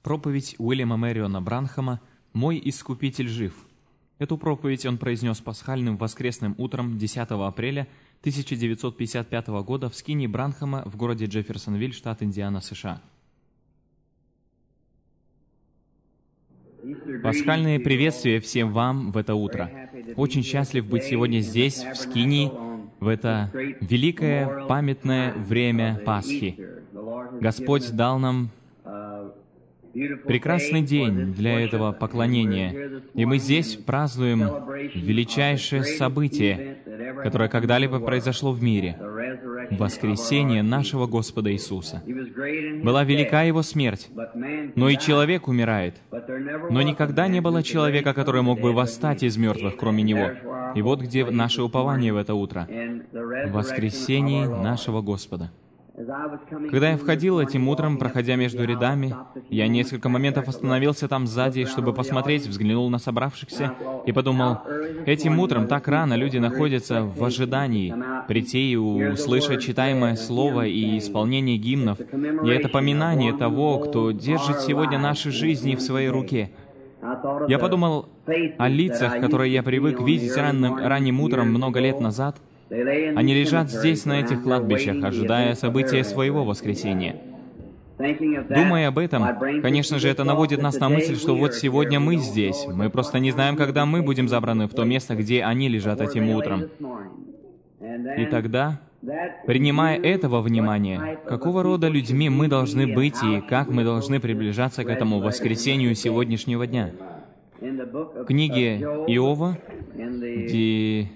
проповедь Уильяма Мэриона Бранхама «Мой Искупитель жив». Эту проповедь он произнес пасхальным воскресным утром 10 апреля 1955 года в скинии Бранхама в городе Джефферсонвиль, штат Индиана, США. Пасхальные приветствия всем вам в это утро. Очень счастлив быть сегодня здесь, в скинии, в это великое памятное время Пасхи. Господь дал нам прекрасный день для этого поклонения, и мы здесь празднуем величайшее событие, которое когда-либо произошло в мире — воскресение нашего Господа Иисуса. Была велика Его смерть, но и человек умирает, но никогда не было человека, который мог бы восстать из мертвых, кроме Него. И вот где наше упование в это утро — в воскресении нашего Господа. Когда я входил этим утром, проходя между рядами, я несколько моментов остановился там сзади, чтобы посмотреть, взглянул на собравшихся и подумал, этим утром так рано люди находятся в ожидании прийти и услышать читаемое слово и исполнение гимнов, и это поминание того, кто держит сегодня наши жизни в своей руке. Я подумал о лицах, которые я привык видеть ранним утром много лет назад. Они лежат здесь, на этих кладбищах, ожидая события своего воскресения. Думая об этом, конечно же, это наводит нас на мысль, что вот сегодня мы здесь. Мы просто не знаем, когда мы будем забраны в то место, где они лежат этим утром. И тогда, принимая это во внимание, какого рода людьми мы должны быть и как мы должны приближаться к этому воскресению сегодняшнего дня? В книге Иова, в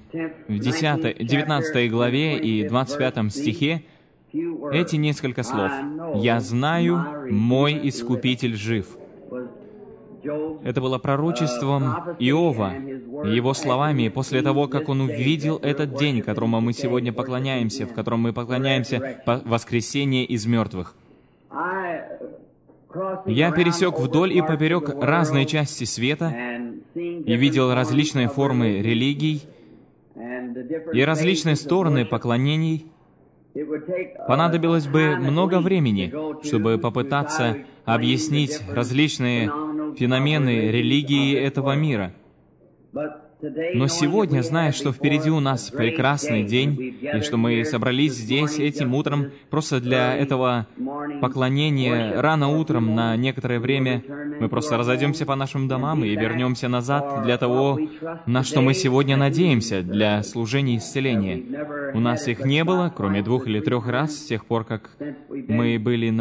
19 главе и 25 стихе, эти несколько слов: «Я знаю, мой Искупитель жив». Это было пророчеством Иова, его словами после того, как он увидел этот день, которому мы сегодня поклоняемся, в котором мы поклоняемся воскресение из мертвых. Я пересек вдоль и поперек разные части света и видел различные формы религий и различные стороны поклонений. Понадобилось бы много времени, чтобы попытаться объяснить различные феномены религии этого мира. Но сегодня, зная, что впереди у нас прекрасный день, и что мы собрались здесь этим утром просто для этого поклонения рано утром на некоторое время, мы просто разойдемся по нашим домам и вернемся назад для того, на что мы сегодня надеемся, для служения исцеления. У нас их не было, кроме 2 или 3 раз, с тех пор, как мы были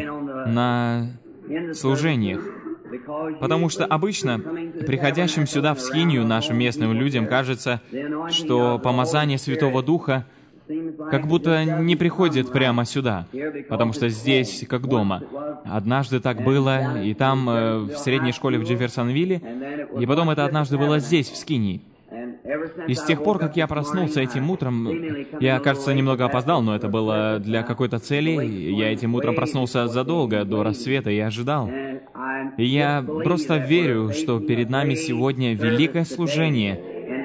на служениях. Потому что обычно приходящим сюда в скинию нашим местным людям кажется, что помазание Святого Духа как будто не приходит прямо сюда, потому что здесь как дома. Однажды так было и там, в средней школе в Джефферсонвилле, и потом это однажды было здесь, в скинии. И с тех пор, как я проснулся этим утром, я, кажется, немного опоздал, но это было для какой-то цели. Я этим утром проснулся задолго до рассвета и ожидал. И я просто верю, что перед нами сегодня великое служение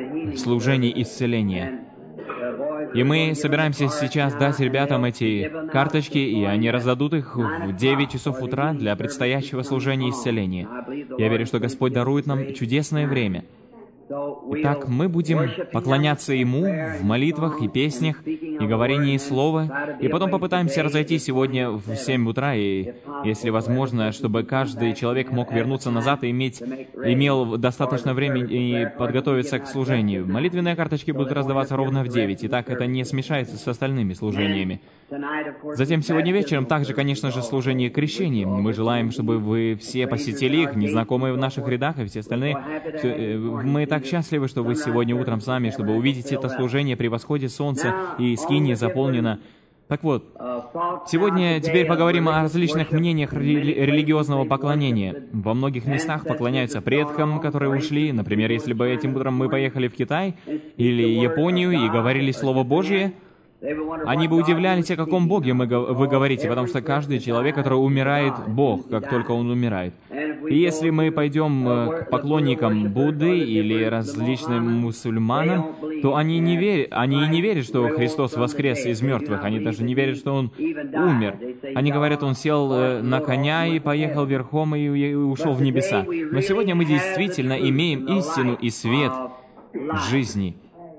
исцеления. И мы собираемся сейчас дать ребятам эти карточки, и они раздадут их в 9 часов утра для предстоящего служения исцеления. Я верю, что Господь дарует нам чудесное время. Итак, мы будем поклоняться Ему в молитвах и песнях, и говорении Слова, и потом попытаемся разойтись сегодня в 7 утра, и, если возможно, чтобы каждый человек мог вернуться назад и имел достаточно времени подготовиться к служению. Молитвенные карточки будут раздаваться ровно в 9, и так это не смешается с остальными служениями. Затем сегодня вечером также, конечно же, служение крещения. Мы желаем, чтобы вы все посетили их, незнакомые в наших рядах, и все остальные. Мы так счастливы, что вы сегодня утром с нами, чтобы увидеть это служение при восходе солнца, и скиния заполнена. Так вот, сегодня теперь поговорим о различных мнениях религиозного поклонения. Во многих местах поклоняются предкам, которые ушли. Например, если бы этим утром мы поехали в Китай или Японию и говорили Слово Божие, Они бы удивлялись, о каком Боге вы говорите, потому что каждый человек, который умирает, Бог, как только он умирает. И если мы пойдем к поклонникам Будды или различным мусульманам, то они не верят, что Христос воскрес из мертвых. Они даже не верят, что Он умер. Они говорят, Он сел на коня и поехал верхом и ушел в небеса. Но сегодня мы действительно имеем истину и свет жизни.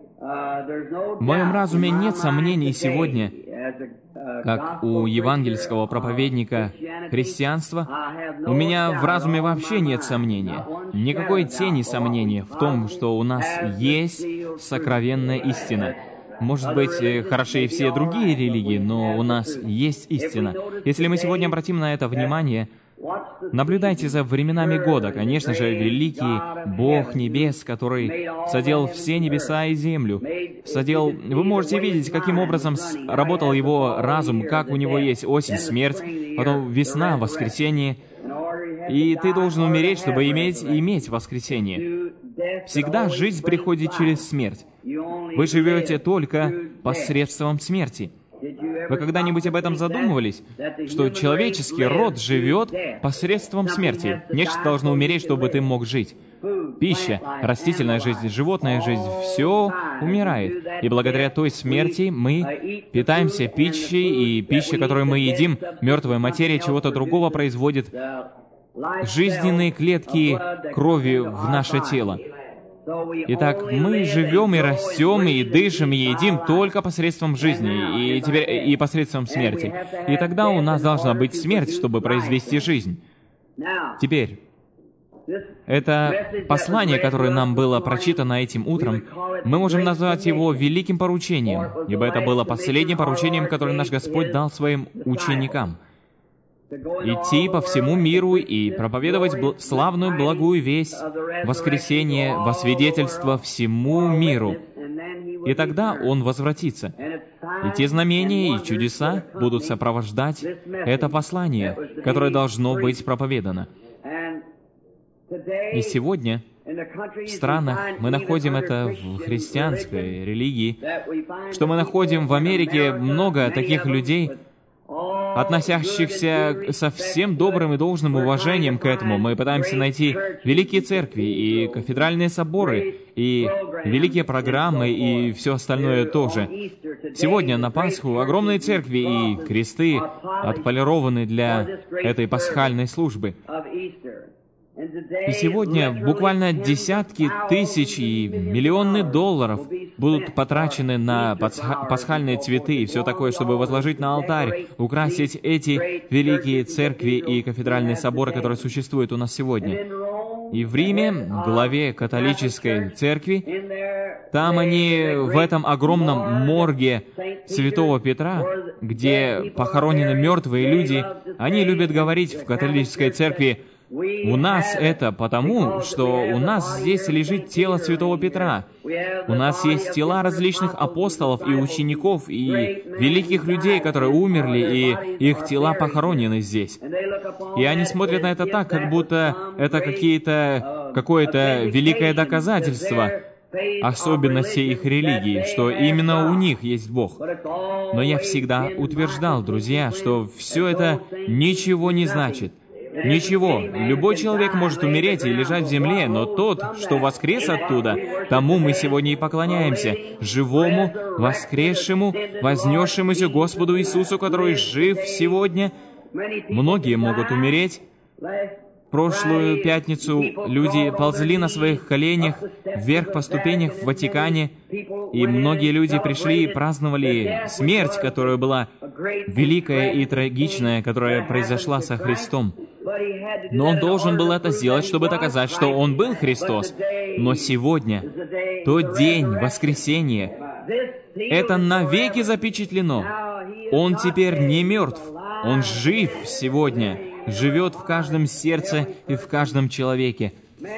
В моем разуме нет сомнений сегодня, как у евангельского проповедника христианства, у меня в разуме вообще нет сомнения, никакой тени сомнения в том, что у нас есть сокровенная истина. Может быть, хороши и все другие религии, но у нас есть истина. Если мы сегодня обратим на это внимание, наблюдайте за временами года. Конечно же, великий Бог небес, который соделал все небеса и землю. Вы можете видеть, каким образом работал его разум, как у него есть осень, смерть, потом весна, воскресенье. И ты должен умереть, чтобы иметь воскресенье. Всегда жизнь приходит через смерть. Вы живете только посредством смерти. Вы когда-нибудь об этом задумывались? Что человеческий род живет посредством смерти. Нечто должно умереть, чтобы ты мог жить. Пища, растительная жизнь, животная жизнь, все умирает. И благодаря той смерти мы питаемся пищей, и пища, которую мы едим, мертвая материя чего-то другого производит жизненные клетки крови в наше тело. Итак, мы живем и растем, и дышим, и едим только посредством жизни, и посредством смерти. И тогда у нас должна быть смерть, чтобы произвести жизнь. Теперь, это послание, которое нам было прочитано этим утром, мы можем назвать его великим поручением, ибо это было последним поручением, которое наш Господь дал своим ученикам. Идти по всему миру и проповедовать славную благую весть, воскресение, во свидетельство всему миру. И тогда Он возвратится. И те знамения и чудеса будут сопровождать это послание, которое должно быть проповедано. И сегодня в странах мы находим это в христианской религии, что мы находим в Америке много таких людей, относящихся со всем добрым и должным уважением к этому. Мы пытаемся найти великие церкви и кафедральные соборы, и великие программы, и все остальное тоже. Сегодня на Пасху огромные церкви и кресты отполированы для этой пасхальной службы. И сегодня буквально десятки тысяч и миллионы долларов будут потрачены на пасхальные цветы и все такое, чтобы возложить на алтарь, украсить эти великие церкви и кафедральные соборы, которые существуют у нас сегодня. И в Риме, в главе католической церкви, там они в этом огромном морге Святого Петра, где похоронены мертвые люди, они любят говорить в католической церкви: у нас это потому, что у нас здесь лежит тело Святого Петра. У нас есть тела различных апостолов и учеников, и великих людей, которые умерли, и их тела похоронены здесь. И они смотрят на это так, как будто это какое-то великое доказательство особенностей их религии, что именно у них есть Бог. Но я всегда утверждал, друзья, что все это ничего не значит. Ничего. Любой человек может умереть и лежать в земле, но тот, что воскрес оттуда, тому мы сегодня и поклоняемся, живому, воскресшему, вознесшемуся Господу Иисусу, который жив сегодня. Многие могут умереть. В прошлую пятницу люди ползли на своих коленях вверх по ступенях в Ватикане, и многие люди пришли и праздновали смерть, которая была великая и трагичная, которая произошла со Христом. Но Он должен был это сделать, чтобы доказать, что Он был Христос. Но сегодня, тот день, воскресенье, это навеки запечатлено. Он теперь не мертв, Он жив сегодня, живет в каждом сердце и в каждом человеке.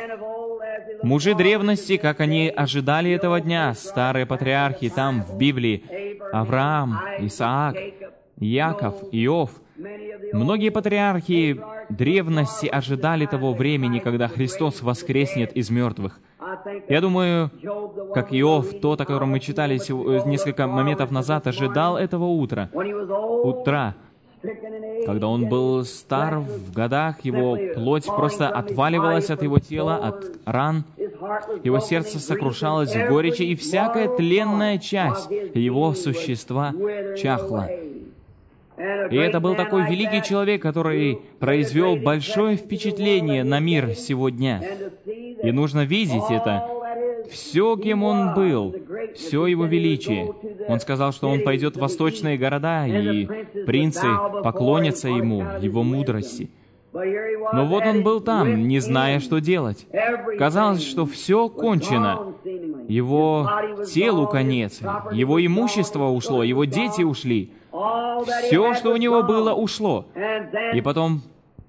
Мужи древности, как они ожидали этого дня, старые патриархи там в Библии, Авраам, Исаак, Иаков, Иов, многие патриархи древности ожидали того времени, когда Христос воскреснет из мертвых. Я думаю, как Иов, тот, о котором мы читали несколько моментов назад, ожидал этого утра, когда он был стар в годах, его плоть просто отваливалась от его тела, от ран, его сердце сокрушалось в горечи, и всякая тленная часть его существа чахла. И это был такой великий человек, который произвел большое впечатление на мир сегодня. И нужно видеть это. Все, кем он был, все его величие. Он сказал, что он пойдет в восточные города, и принцы поклонятся ему, его мудрости. Но вот он был там, не зная, что делать. Казалось, что все кончено. Его телу конец, его имущество ушло, его дети ушли. Все, что у него было, ушло. И потом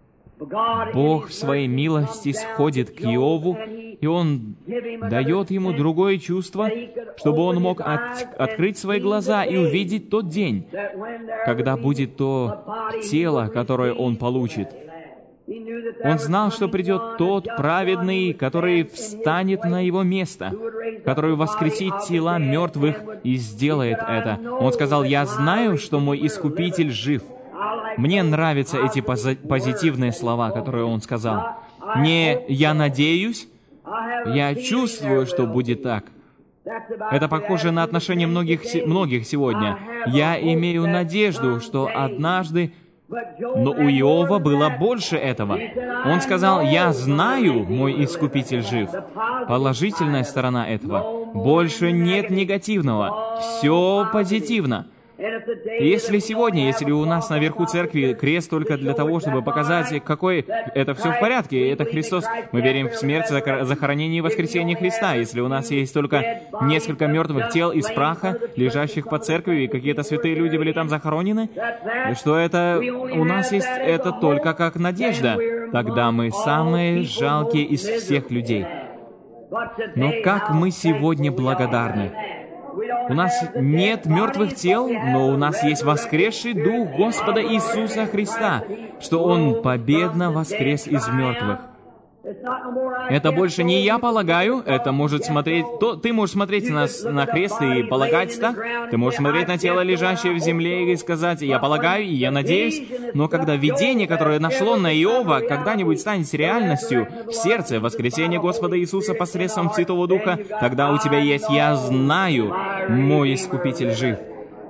Бог в своей милости сходит к Иову, и Он дает ему другое чувство, чтобы он мог открыть свои глаза и увидеть тот день, когда будет то тело, которое он получит. Он знал, что придет тот праведный, который встанет на его место, который воскресит тела мертвых и сделает это. Он сказал: «Я знаю, что мой Искупитель жив». Мне нравятся эти позитивные слова, которые он сказал. Не «я надеюсь», я чувствую, что будет так. Это похоже на отношение многих сегодня. Я имею надежду, что однажды... Но у Иова было больше этого. Он сказал: «Я знаю, мой Искупитель жив». Положительная сторона этого. Больше нет негативного. Все позитивно. Если сегодня, если у нас наверху церкви крест только для того, чтобы показать, какой это все в порядке, это Христос, мы верим в смерть, захоронение и воскресение Христа. Если у нас есть только несколько мертвых тел из праха, лежащих по церкви, и какие-то святые люди были там захоронены, что это у нас есть это только как надежда, тогда мы самые жалкие из всех людей. Но как мы сегодня благодарны! У нас нет мертвых тел, но у нас есть воскресший Дух Господа Иисуса Христа, что Он победно воскрес из мертвых. Это больше не я полагаю, это может смотреть... Ты можешь смотреть на крест и полагать так. Ты можешь смотреть на тело, лежащее в земле, и сказать: «Я полагаю, и я надеюсь». Но когда видение, которое нашло на Иова, когда-нибудь станет реальностью в сердце, воскресение Господа Иисуса посредством Святого Духа, тогда у тебя есть: «Я знаю, мой Искупитель жив».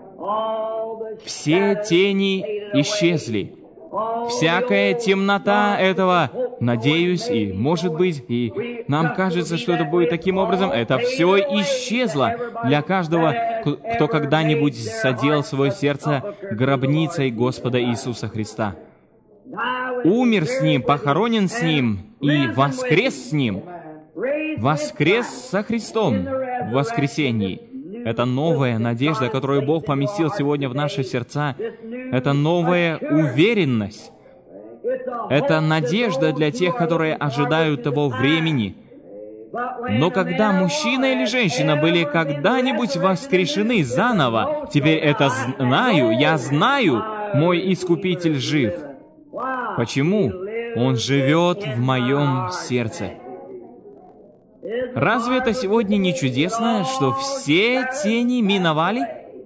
Все тени исчезли. Всякая темнота этого, надеюсь, и может быть, и нам кажется, что это будет таким образом, это все исчезло для каждого, кто когда-нибудь задел свое сердце гробницей Господа Иисуса Христа. Умер с Ним, похоронен с Ним и воскрес с Ним. Воскрес со Христом в воскресении. Это новая надежда, которую Бог поместил сегодня в наши сердца. Это новая уверенность. Это надежда для тех, которые ожидают того времени. Но когда мужчина или женщина были когда-нибудь воскрешены заново, теперь это я знаю, мой Искупитель жив. Почему? Он живет в моем сердце. Разве это сегодня не чудесно, что все тени миновали?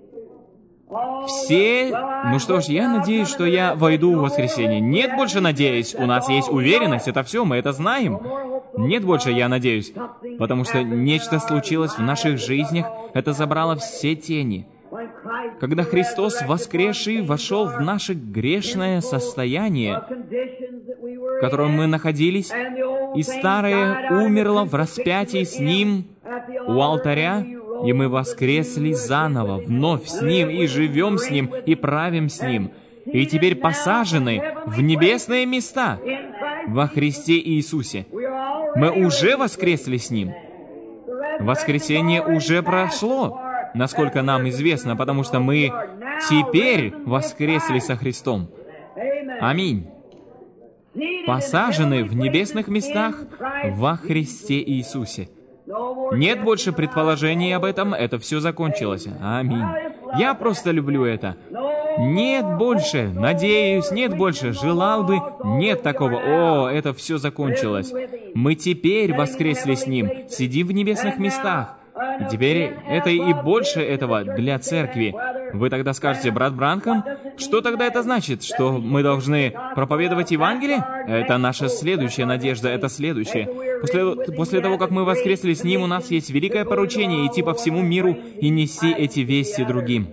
Все... Ну что ж, я надеюсь, что я войду в воскресенье. Нет больше надеюсь. У нас есть уверенность, это все, мы это знаем. Нет больше, я надеюсь. Потому что нечто случилось в наших жизнях, это забрало все тени. Когда Христос воскресший вошел в наше грешное состояние, в котором мы находились, и старое умерло в распятии с Ним у алтаря, и мы воскресли заново, вновь с Ним, и живем с Ним, и правим с Ним, и теперь посажены в небесные места во Христе Иисусе. Мы уже воскресли с Ним. Воскресение уже прошло, насколько нам известно, потому что мы теперь воскресли со Христом. Аминь. Посажены в небесных местах во Христе Иисусе. Нет больше предположений об этом, это все закончилось. Аминь. Я просто люблю это. Нет больше, надеюсь, нет больше, желал бы, нет такого. О, это все закончилось. Мы теперь воскресли с Ним, сидим в небесных местах. И теперь это и больше этого для церкви. Вы тогда скажете: брат Бранхам, что тогда это значит? Что мы должны проповедовать Евангелие? Это наша следующая надежда, это следующее. После того, как мы воскресли с Ним, у нас есть великое поручение идти по всему миру и нести эти вести другим.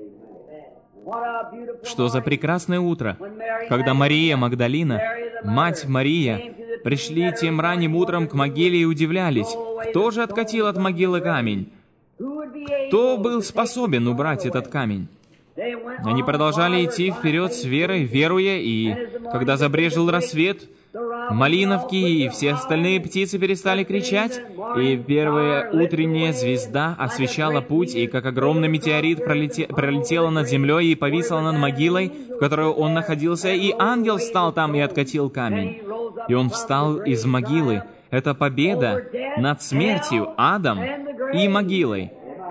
Что за прекрасное утро, когда Мария Магдалина, мать Мария, пришли тем ранним утром к могиле и удивлялись, кто же откатил от могилы камень? Кто был способен убрать этот камень? Они продолжали идти вперед с верой, веруя, и когда забрезжил рассвет, малиновки и все остальные птицы перестали кричать, и первая утренняя звезда освещала путь, и как огромный метеорит пролетела над землей и повисла над могилой, в которой он находился, и ангел встал там и откатил камень. И он встал из могилы. Это победа над смертью, адом и могилой.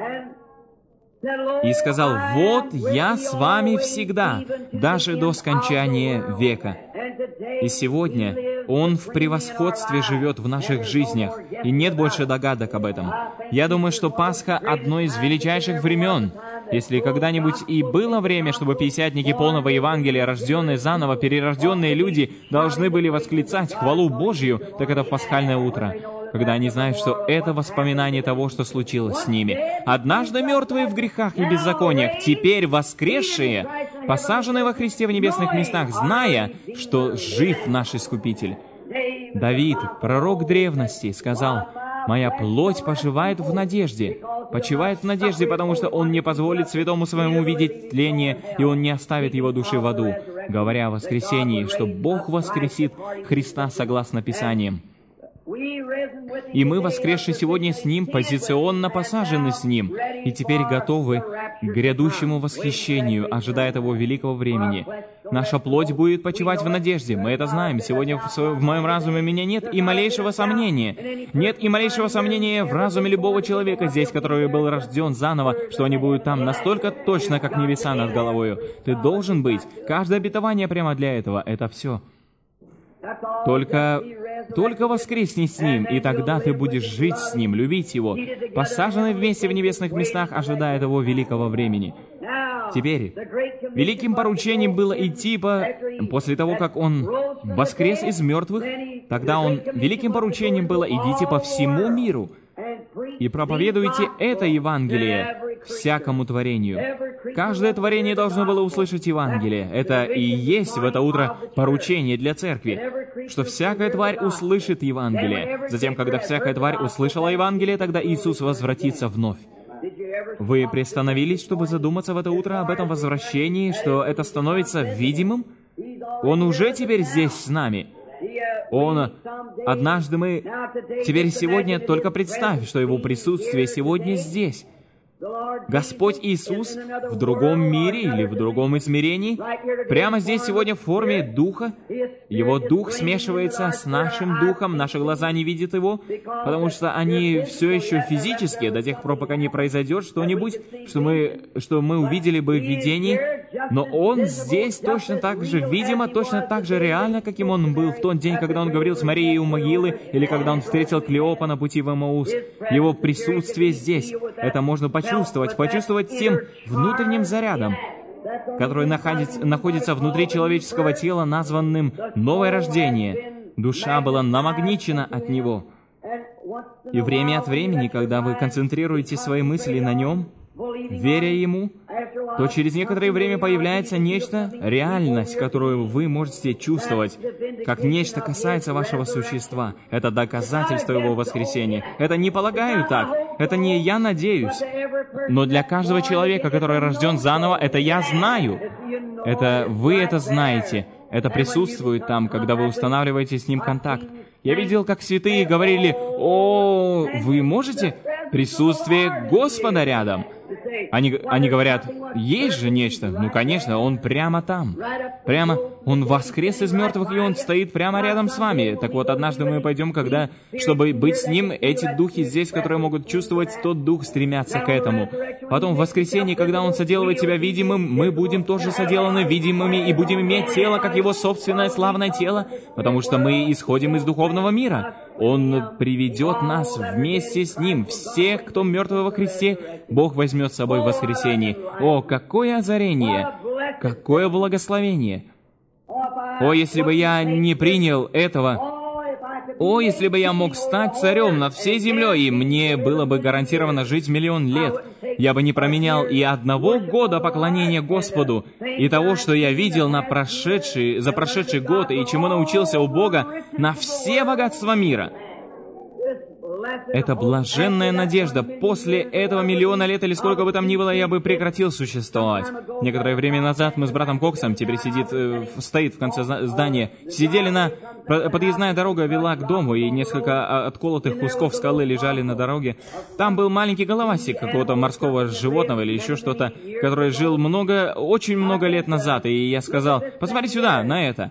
И сказал: «Вот я с вами всегда, даже до скончания века». И сегодня Он в превосходстве живет в наших жизнях, и нет больше догадок об этом. Я думаю, что Пасха — одно из величайших времен. Если когда-нибудь и было время, чтобы пятидесятники полного Евангелия, рожденные заново, перерожденные люди, должны были восклицать хвалу Божью, так это в пасхальное утро, когда они знают, что это воспоминание того, что случилось с ними. Однажды мертвые в грехах и беззакониях, теперь воскресшие, посаженные во Христе в небесных местах, зная, что жив наш Искупитель. Давид, пророк древности, сказал: «Моя плоть поживает в надежде». Почивает в надежде, потому что Он не позволит святому своему видеть тление, и Он не оставит его души в аду, говоря о воскресении, что Бог воскресит Христа согласно Писаниям. И мы, воскресшие сегодня с Ним, позиционно посажены с Ним, и теперь готовы к грядущему восхищению, ожидая того великого времени. Наша плоть будет почивать в надежде, мы это знаем. Сегодня в моем разуме у меня нет и малейшего сомнения. Нет и малейшего сомнения в разуме любого человека здесь, который был рожден заново, что они будут там настолько точно, как небеса над головою. Ты должен быть. Каждое обетование прямо для этого. Это все. Только воскресни с Ним, и тогда ты будешь жить с Ним, любить Его, посаженный вместе в небесных местах, ожидая того великого времени. Теперь, великим поручением было идти после того, как Он воскрес из мертвых, тогда великим поручением было: идите по всему миру и проповедуйте это Евангелие всякому творению. Каждое творение должно было услышать Евангелие. Это и есть в это утро поручение для церкви, что всякая тварь услышит Евангелие. Затем, когда всякая тварь услышала Евангелие, тогда Иисус возвратится вновь. Вы приостановились, чтобы задуматься в это утро об этом возвращении, что это становится видимым? Он уже теперь здесь с нами. Теперь сегодня только представь, что Его присутствие сегодня здесь. Господь Иисус в другом мире или в другом измерении, прямо здесь сегодня в форме Духа. Его Дух смешивается с нашим Духом, наши глаза не видят Его, потому что они все еще физические, до тех пор, пока не произойдет что-нибудь, что мы увидели бы в видении, но Он здесь точно так же, видимо, точно так же реально, каким Он был в тот день, когда Он говорил с Марией у могилы, или когда Он встретил Клеопа на пути в Эмаус. Его присутствие здесь, это можно почувствовать тем внутренним зарядом, который находится внутри человеческого тела, названным «новое рождение». Душа была намагничена от Него. И время от времени, когда вы концентрируете свои мысли на Нем, веря Ему, то через некоторое время появляется нечто, реальность, которую вы можете чувствовать, как нечто касается вашего существа. Это доказательство Его воскресения. Это не полагаю так, это не я надеюсь, но для каждого человека, который рожден заново, это я знаю. Это вы это знаете. Это присутствует там, когда вы устанавливаете с Ним контакт. Я видел, как святые говорили: «О, вы можете? Присутствие Господа рядом». Они говорят: «Есть же нечто». Ну, конечно, Он прямо там. Прямо Он воскрес из мертвых, и Он стоит прямо рядом с вами. Так вот, однажды мы пойдем, чтобы быть с Ним, эти духи здесь, которые могут чувствовать, тот дух стремятся к этому. Потом в воскресенье, когда Он соделывает тебя видимым, мы будем тоже соделаны видимыми и будем иметь тело, как Его собственное славное тело, потому что мы исходим из духовного мира. Он приведет нас вместе с Ним. Всех, кто мертвый во Христе, Бог возьмет с собой в воскресенье. О, какое озарение! Какое благословение! О, если бы я не принял этого! О, если бы я мог стать царем над всей землей, и мне было бы гарантировано жить 1 000 000 лет, я бы не променял и 1 года поклонения Господу и того, что я видел за прошедший год и чему научился у Бога, на все богатства мира. Это блаженная надежда. После этого 1 000 000 лет или сколько бы там ни было, я бы прекратил существовать. Некоторое время назад мы с братом Коксом, теперь стоит в конце здания, сидели подъездная дорога вела к дому, и несколько отколотых кусков скалы лежали на дороге. Там был маленький головастик какого-то морского животного или еще что-то, который жил очень много лет назад, и я сказал: «Посмотри сюда, на это».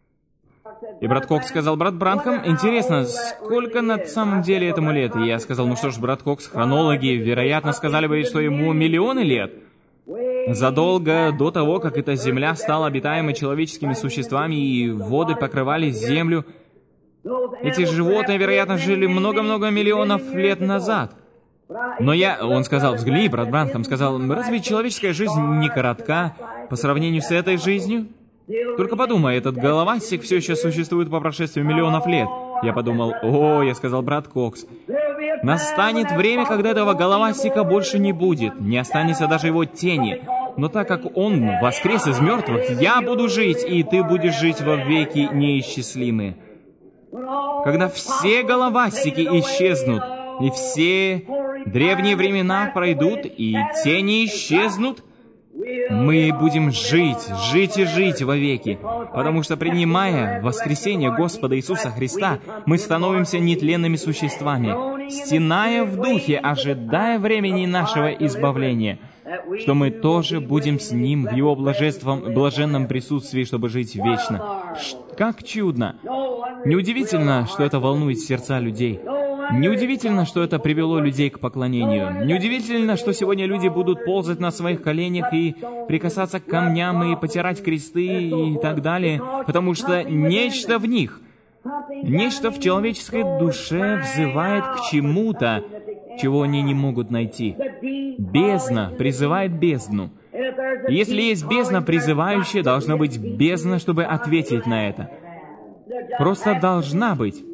И брат Кокс сказал: «Брат Бранхам, интересно, сколько на самом деле этому лет?» И я сказал: «Ну что ж, брат Кокс, хронологи, вероятно, сказали бы, что ему миллионы лет. Задолго до того, как эта земля стала обитаемой человеческими существами, и воды покрывали землю, эти животные, вероятно, жили много-много миллионов лет назад». Но он сказал: «Взгляни, брат Бранхам, сказал, разве человеческая жизнь не коротка по сравнению с этой жизнью? Только подумай, этот головастик все еще существует по прошествии миллионов лет». Я подумал: я сказал: «Брат Кокс, настанет время, когда этого головастика больше не будет, не останется даже его тени. Но так как он воскрес из мертвых, я буду жить, и ты будешь жить во веки неисчислимые. Когда все головастики исчезнут, и все древние времена пройдут, и тени исчезнут, мы будем жить и жить вовеки, потому что, принимая воскресение Господа Иисуса Христа, мы становимся нетленными существами, стеная в духе, ожидая времени нашего избавления, что мы тоже будем с Ним в Его блаженном присутствии, чтобы жить вечно. Как чудно! Неудивительно, что это волнует сердца людей. Неудивительно, что это привело людей к поклонению. Неудивительно, что сегодня люди будут ползать на своих коленях и прикасаться к камням и потирать кресты и так далее, потому что нечто в них, нечто в человеческой душе взывает к чему-то, чего они не могут найти. Бездна призывает бездну. И если есть бездна призывающая, должна быть бездна, чтобы ответить на это. Просто должна быть.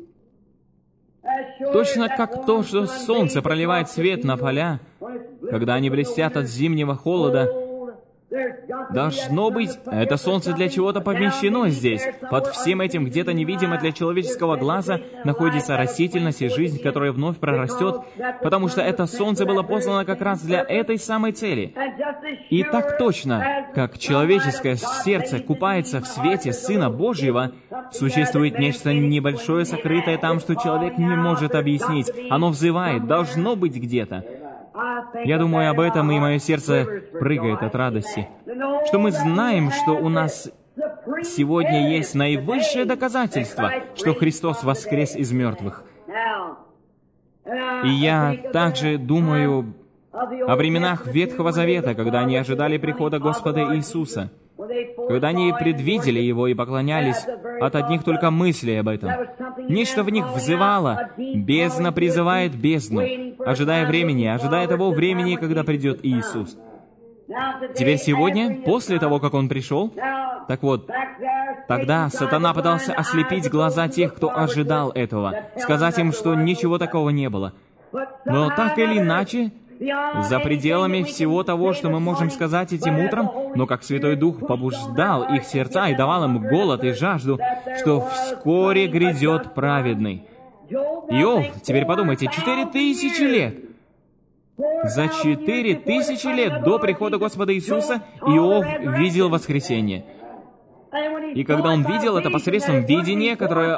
Точно как то, что солнце проливает свет на поля, когда они блестят от зимнего холода, должно быть, это солнце для чего-то помещено здесь. Под всем этим где-то невидимо для человеческого глаза находится растительность и жизнь, которая вновь прорастет, потому что это солнце было послано как раз для этой самой цели. И так точно, как человеческое сердце купается в свете Сына Божьего, существует нечто небольшое, сокрытое там, что человек не может объяснить. Оно взывает, должно быть где-то. Я думаю об этом, и мое сердце прыгает от радости, что мы знаем, что у нас сегодня есть наивысшее доказательство, что Христос воскрес из мертвых. И я также думаю о временах Ветхого Завета, когда они ожидали прихода Господа Иисуса, когда они предвидели Его и поклонялись от одних только мыслей об этом. Нечто в них взывало, бездна призывает бездну, ожидая времени, ожидая того времени, когда придет Иисус. Теперь сегодня, после того, как Он пришел, так вот, тогда сатана пытался ослепить глаза тех, кто ожидал этого, сказать им, что ничего такого не было. Но так или иначе, за пределами всего того, что мы можем сказать этим утром, но как Святой Дух побуждал их сердца и давал им голод и жажду, что вскоре грядет праведный. Иов, теперь подумайте, 4000 лет. За 4000 лет до прихода Господа Иисуса Иов видел воскресение. И когда он видел это посредством видения,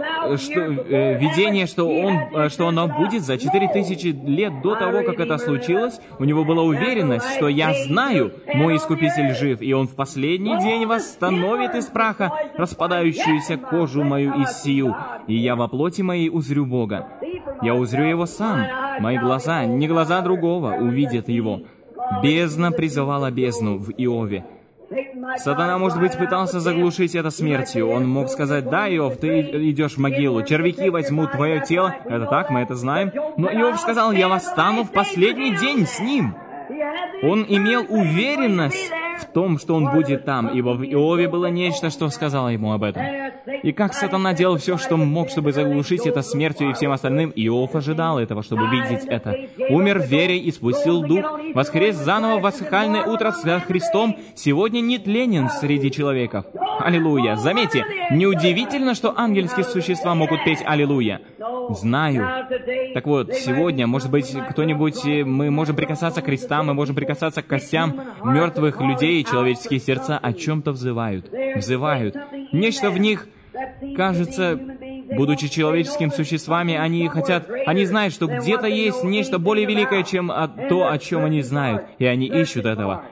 что оно будет за 4000 лет до того, как это случилось, у него была уверенность, что я знаю, мой Искупитель жив, и он в последний день восстановит из праха распадающуюся кожу мою и сию, и я во плоти моей узрю Бога. Я узрю Его сам, мои глаза, не глаза другого, увидят Его. Бездна призывала бездну в Иове. Сатана, может быть, пытался заглушить это смертью. Он мог сказать: да, Иов, ты идешь в могилу, червяки возьмут твое тело. Это так, мы это знаем. Но Иов сказал: я восстану в последний день с ним. Он имел уверенность в том, что он будет там, ибо в Иове было нечто, что сказало ему об этом. И как сатана делал все, что мог, чтобы заглушить это смертью и всем остальным, Иов ожидал этого, чтобы видеть это. Умер в вере и спустил дух, воскрес заново в пасхальное утро с Христом, сегодня нетленен среди человеков. Аллилуйя! Заметьте, неудивительно, что ангельские существа могут петь «Аллилуйя». Знаю. Так вот, сегодня, может быть, кто-нибудь, мы можем прикасаться к крестам, мы можем прикасаться к костям мертвых людей, и человеческие сердца о чем-то взывают. Нечто в них, кажется, будучи человеческими существами, они знают, что где-то есть нечто более великое, чем то, о чем они знают. И они ищут этого.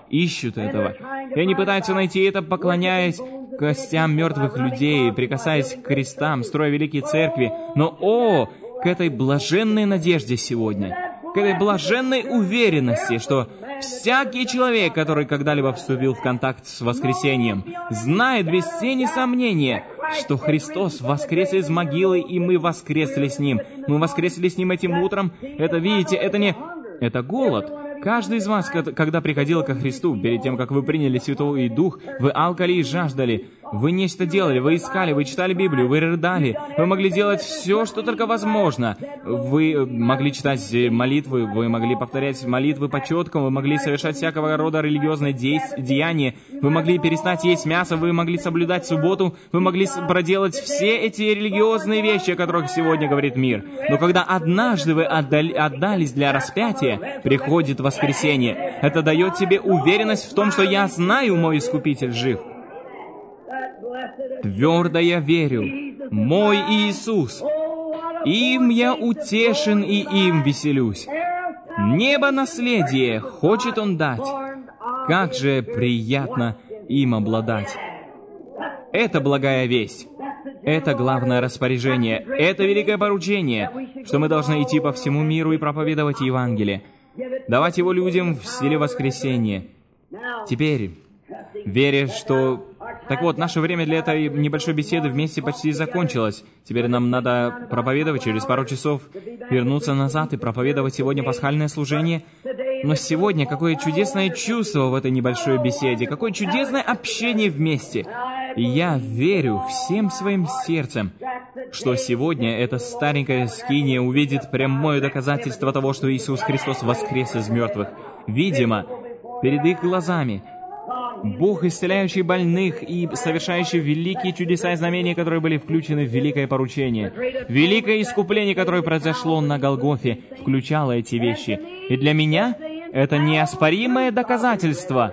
И они пытаются найти это, поклоняясь костям мертвых людей, прикасаясь к крестам, строя великие церкви. Но, к этой блаженной надежде сегодня, к этой блаженной уверенности, что всякий человек, который когда-либо вступил в контакт с воскресением, знает без тени сомнения, что Христос воскрес из могилы, и мы воскресли с Ним. Мы воскресли с Ним этим утром. Это, видите, это голод. Каждый из вас, когда приходил ко Христу, перед тем, как вы приняли Святой Дух, вы алкали и жаждали. Вы нечто делали, вы искали, вы читали Библию, вы рыдали. Вы могли делать все, что только возможно. Вы могли читать молитвы, вы могли повторять молитвы по четкам, вы могли совершать всякого рода религиозные деяния, вы могли перестать есть мясо, вы могли соблюдать субботу, вы могли проделать все эти религиозные вещи, о которых сегодня говорит мир. Но когда однажды вы отдались для распятия, приходит воскресение. Это дает тебе уверенность в том, что я знаю, мой Искупитель жив. Твердо я верю, мой Иисус, им я утешен и им веселюсь. Небо наследие хочет Он дать, как же приятно им обладать. Это благая весть, это главное распоряжение, это великое поручение, что мы должны идти по всему миру и проповедовать Евангелие, давать его людям в силе воскресения. Теперь, веря, что... Так вот, наше время для этой небольшой беседы вместе почти закончилось. Теперь нам надо проповедовать через пару часов, вернуться назад и проповедовать сегодня пасхальное служение. Но сегодня какое чудесное чувство в этой небольшой беседе, какое чудесное общение вместе. И я верю всем своим сердцем, что сегодня эта старенькая скиния увидит прямое доказательство того, что Иисус Христос воскрес из мертвых. Видимо, перед их глазами Бог, исцеляющий больных и совершающий великие чудеса и знамения, которые были включены в великое поручение. Великое искупление, которое произошло на Голгофе, включало эти вещи. И для меня это неоспоримые доказательства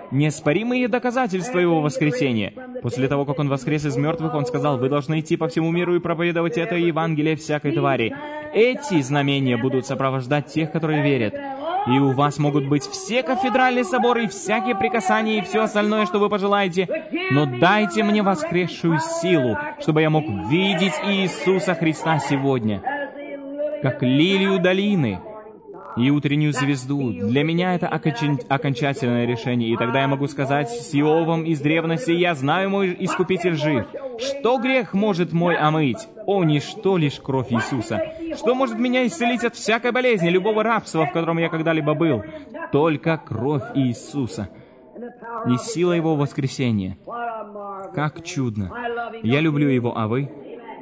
Его воскресения. После того, как Он воскрес из мертвых, Он сказал: вы должны идти по всему миру и проповедовать это Евангелие всякой твари. Эти знамения будут сопровождать тех, которые верят. И у вас могут быть все кафедральные соборы, и всякие прикасания, и все остальное, что вы пожелаете. Но дайте мне воскресшую силу, чтобы я мог видеть Иисуса Христа сегодня, как лилию долины и утреннюю звезду. Для меня это окончательное решение, и тогда я могу сказать с Иовом из древности: я знаю, мой Искупитель жив. Что грех может мой омыть? О, ничто, лишь кровь Иисуса. Что может меня исцелить от всякой болезни, любого рабства, в котором я когда-либо был? Только кровь Иисуса и сила Его воскресения. Как чудно! Я люблю Его, а вы?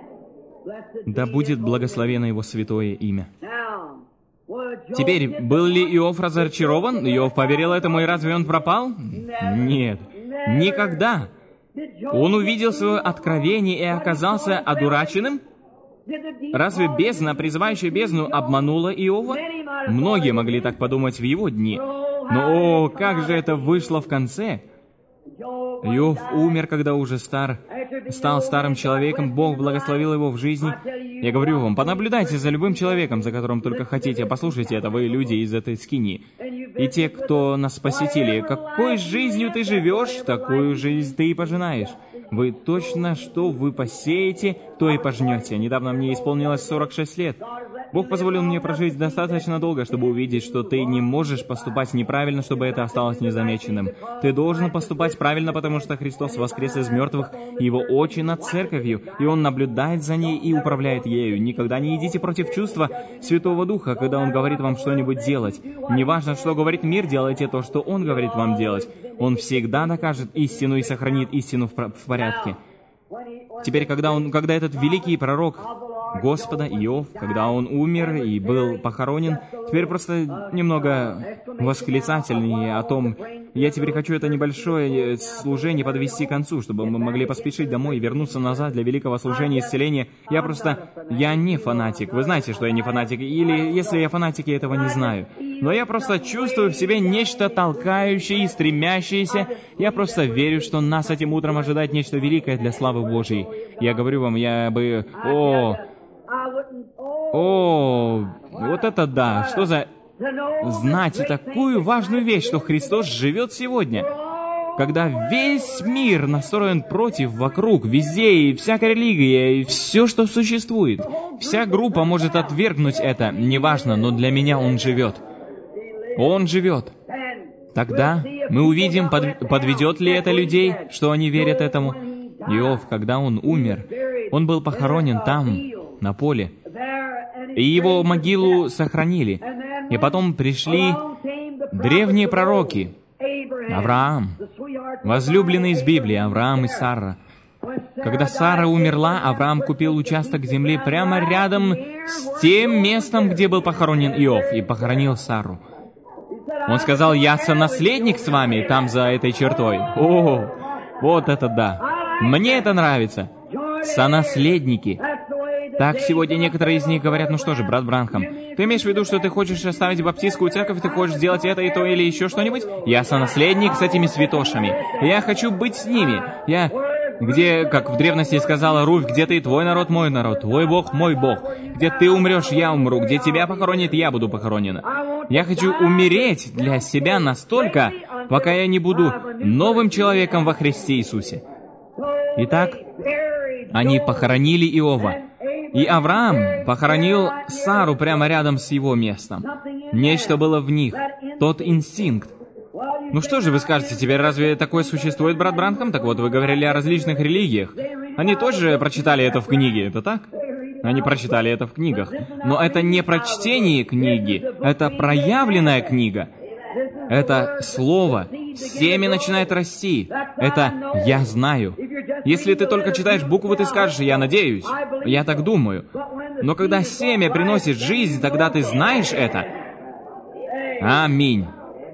Да будет благословено Его святое имя. Теперь, был ли Иов разочарован? Иов поверил этому, и разве он пропал? Нет, никогда. Он увидел свое откровение и оказался одураченным? Разве бездна, призывающая бездну, обманула Иова? Многие могли так подумать в его дни. Но, как же это вышло в конце? Иов умер, когда уже стар стал старым человеком, Бог благословил его в жизни. Я говорю вам, понаблюдайте за любым человеком, за которым только хотите. Послушайте это, вы люди из этой скинии. И те, кто нас посетили, какой жизнью ты живешь, такую жизнь ты и пожинаешь. Вы точно, что вы посеете, то и пожнете. Недавно мне исполнилось 46 лет. Бог позволил мне прожить достаточно долго, чтобы увидеть, что ты не можешь поступать неправильно, чтобы это осталось незамеченным. Ты должен поступать правильно, потому что Христос воскрес из мертвых, и Его очи над церковью, и Он наблюдает за ней и управляет ею. Никогда не идите против чувства Святого Духа, когда Он говорит вам что-нибудь делать. Неважно, что говорит мир, делайте то, что Он говорит вам делать. Он всегда докажет истину и сохранит истину в порядке. Теперь, когда этот великий пророк Господа, Иов, когда он умер и был похоронен, теперь просто немного восклицательнее о том, я теперь хочу это небольшое служение подвести к концу, чтобы мы могли поспешить домой и вернуться назад для великого служения исцеления. Я не фанатик. Вы знаете, что я не фанатик, или если я фанатик, я этого не знаю. Но я просто чувствую в себе нечто толкающее и стремящееся. Я просто верю, что нас этим утром ожидает нечто великое для славы Божьей. Я говорю вам, вот это да! Что за... Знать такую важную вещь, что Христос живет сегодня. Когда весь мир настроен против, вокруг, везде, и всякая религия, и все, что существует. Вся группа может отвергнуть это, неважно, но для меня Он живет. Он живет. Тогда мы увидим, подведет ли это людей, что они верят этому. Иов, когда он умер, он был похоронен там, на поле, и его могилу сохранили. И потом пришли древние пророки. Авраам, возлюбленный из Библии, Авраам и Сара. Когда Сара умерла, Авраам купил участок земли прямо рядом с тем местом, где был похоронен Иов, и похоронил Сару. Он сказал, я сонаследник с вами там за этой чертой. О, вот это да! Мне это нравится. Сонаследники. Так сегодня некоторые из них говорят, ну что же, брат Бранхам, ты имеешь в виду, что ты хочешь оставить баптистскую церковь, ты хочешь сделать это и то или еще что-нибудь? Я сонаследник с этими святошами. Я хочу быть с ними. Где, как в древности сказала Руфь, где ты, твой народ, мой народ, твой Бог, мой Бог. Где ты умрешь, я умру. Где тебя похоронят, я буду похоронена. Я хочу умереть для себя настолько, пока я не буду новым человеком во Христе Иисусе. Итак, они похоронили Иова. И Авраам похоронил Сару прямо рядом с его местом. Нечто было в них, тот инстинкт. Ну что же вы скажете, теперь разве такое существует, брат Бранхам? Так вот, вы говорили о различных религиях. Они тоже прочитали это в книге, это так? Они прочитали это в книгах. Но это не прочтение книги, это проявленная книга. Это слово. Семя начинает расти. Это «я знаю». Если ты только читаешь буквы, ты скажешь «я надеюсь». Я так думаю. Но когда семя приносит жизнь, тогда ты знаешь это. Аминь.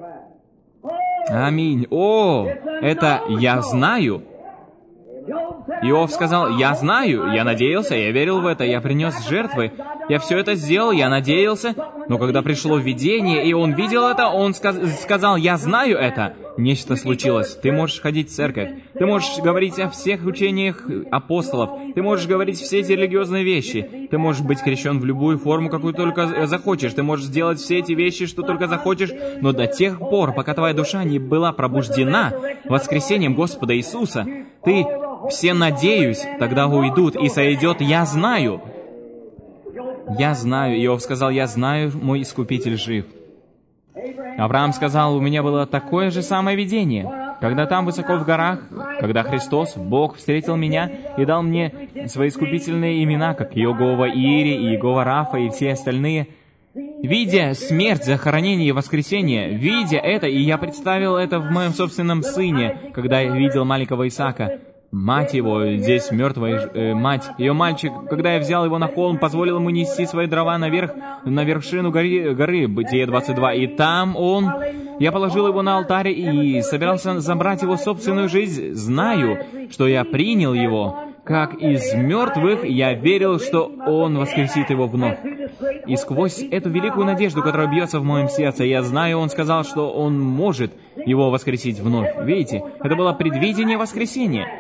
Аминь. О, это «я знаю». Иов сказал, я знаю, я надеялся, я верил в это, я принес жертвы, я все это сделал, я надеялся. Но когда пришло видение, и он видел это, он сказал, я знаю это. Нечто случилось. Ты можешь ходить в церковь, ты можешь говорить о всех учениях апостолов, ты можешь говорить все эти религиозные вещи, ты можешь быть крещен в любую форму, какую только захочешь, ты можешь сделать все эти вещи, что только захочешь, но до тех пор, пока твоя душа не была пробуждена воскресением Господа Иисуса, ты... Все, надеюсь, тогда уйдут, и сойдет «я знаю». «Я знаю», Иов сказал, «я знаю, мой Искупитель жив». Авраам сказал, у меня было такое же самое видение. Когда там высоко в горах, когда Христос, Бог, встретил меня и дал мне свои искупительные имена, как Иегова Ири, и Иегова Рафа, и все остальные, видя смерть, захоронение и воскресение, видя это, и я представил это в моем собственном сыне, когда я видел маленького Исаака, мать его, здесь мертвая мать, ее мальчик, когда я взял его на холм, позволил ему нести свои дрова наверх, на вершину горы, Бытие 22, и там я положил его на алтарь и собирался забрать его собственную жизнь, знаю, что я принял его, как из мертвых, я верил, что он воскресит его вновь. И сквозь эту великую надежду, которая бьется в моем сердце, я знаю, он сказал, что он может его воскресить вновь. Видите, это было предвидение воскресения.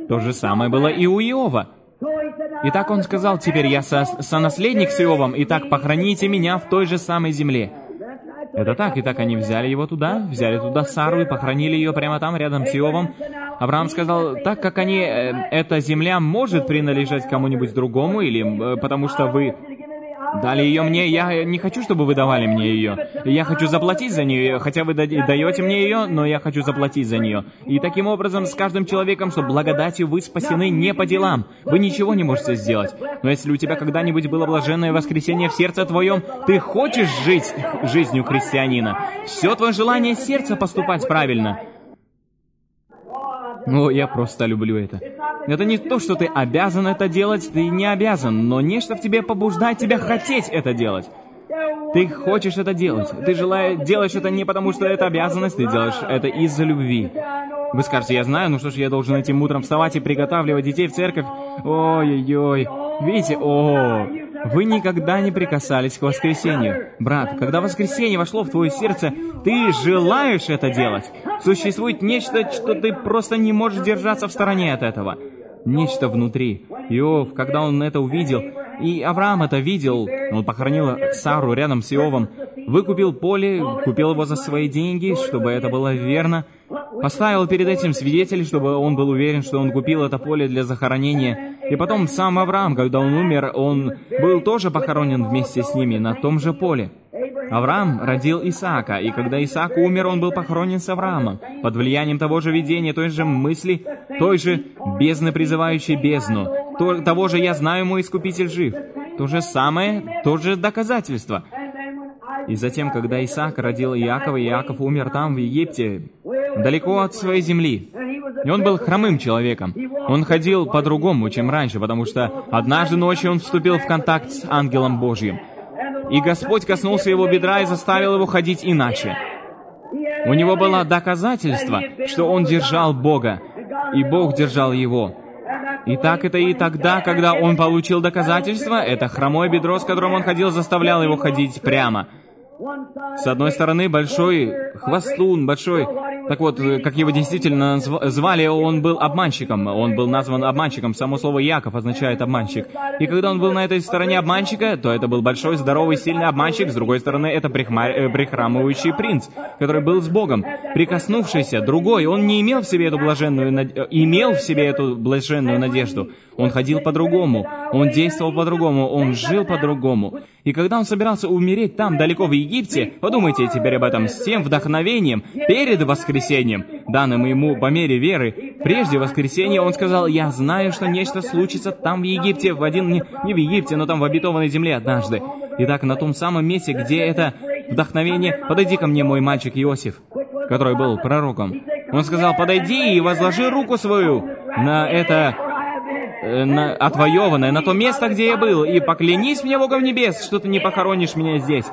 То же самое было и у Иова. Итак, он сказал: «Теперь я сонаследник с Иовом, итак, похороните меня в той же самой земле». Это так. Итак, они взяли взяли туда Сару и похоронили ее прямо там, рядом с Иовом. Авраам сказал: «Так как эта земля может принадлежать кому-нибудь другому, или потому что вы дали ее мне, я не хочу, чтобы вы давали мне ее. Я хочу заплатить за нее, хотя вы даете мне ее, но я хочу заплатить за нее. И таким образом с каждым человеком, что благодатью вы спасены не по делам. Вы ничего не можете сделать. Но если у тебя когда-нибудь было блаженное воскресенье в сердце твоем, ты хочешь жить жизнью христианина. Все твое желание сердца поступать правильно». О, я просто люблю это. Это не то, что ты обязан это делать, ты не обязан, но нечто в тебе побуждает тебя хотеть это делать. Ты хочешь это делать. Ты делаешь это не потому, что это обязанность, ты делаешь это из-за любви. Вы скажете: «Я знаю, ну что ж, я должен этим утром вставать и приготавливать детей в церковь». Ой-ой-ой. Видите, вы никогда не прикасались к воскресенью. Брат, когда воскресенье вошло в твое сердце, ты желаешь это делать. Существует нечто, что ты просто не можешь держаться в стороне от этого. Нечто внутри. Иов, когда он это увидел, и Авраам это видел, он похоронил Сару рядом с Иовом, выкупил поле, купил его за свои деньги, чтобы это было верно, поставил перед этим свидетелей, чтобы он был уверен, что он купил это поле для захоронения. И потом сам Авраам, когда он умер, он был тоже похоронен вместе с ними на том же поле. Авраам родил Исаака, и когда Исаак умер, он был похоронен с Авраамом, под влиянием того же видения, той же мысли, той же бездны, призывающей бездну, того же «Я знаю, мой Искупитель жив». То же самое, то же доказательство. И затем, когда Исаак родил Иакова, Иаков умер там, в Египте, далеко от своей земли. И он был хромым человеком. Он ходил по-другому, чем раньше, потому что однажды ночью он вступил в контакт с ангелом Божьим. И Господь коснулся его бедра и заставил его ходить иначе. У него было доказательство, что он держал Бога, и Бог держал его. И так это и тогда, когда он получил доказательство, это хромое бедро, с которым он ходил, заставляло его ходить прямо. С одной стороны, большой хвостун, большой... Так вот, как его действительно звали, он был обманщиком. Он был назван обманщиком. Само слово «Яков» означает «обманщик». И когда он был на этой стороне обманщика, то это был большой, здоровый, сильный обманщик. С другой стороны, это прихрамывающий принц, который был с Богом. Прикоснувшийся, другой, он не имел в себе эту блаженную надежду. Он ходил по-другому, он действовал по-другому, он жил по-другому. И когда он собирался умереть там, далеко в Египте, подумайте теперь об этом, с тем вдохновением, перед воскресением, данным ему по мере веры, прежде воскресения, он сказал: «Я знаю, что нечто случится там в Египте, не в Египте, но там в обетованной земле однажды». Итак, на том самом месте, где это вдохновение, подойди ко мне, мой мальчик Иосиф, который был пророком. Он сказал: «Подойди и возложи руку свою на это... отвоеванное, на то место, где я был, и поклянись мне Богом небес, что ты не похоронишь меня здесь».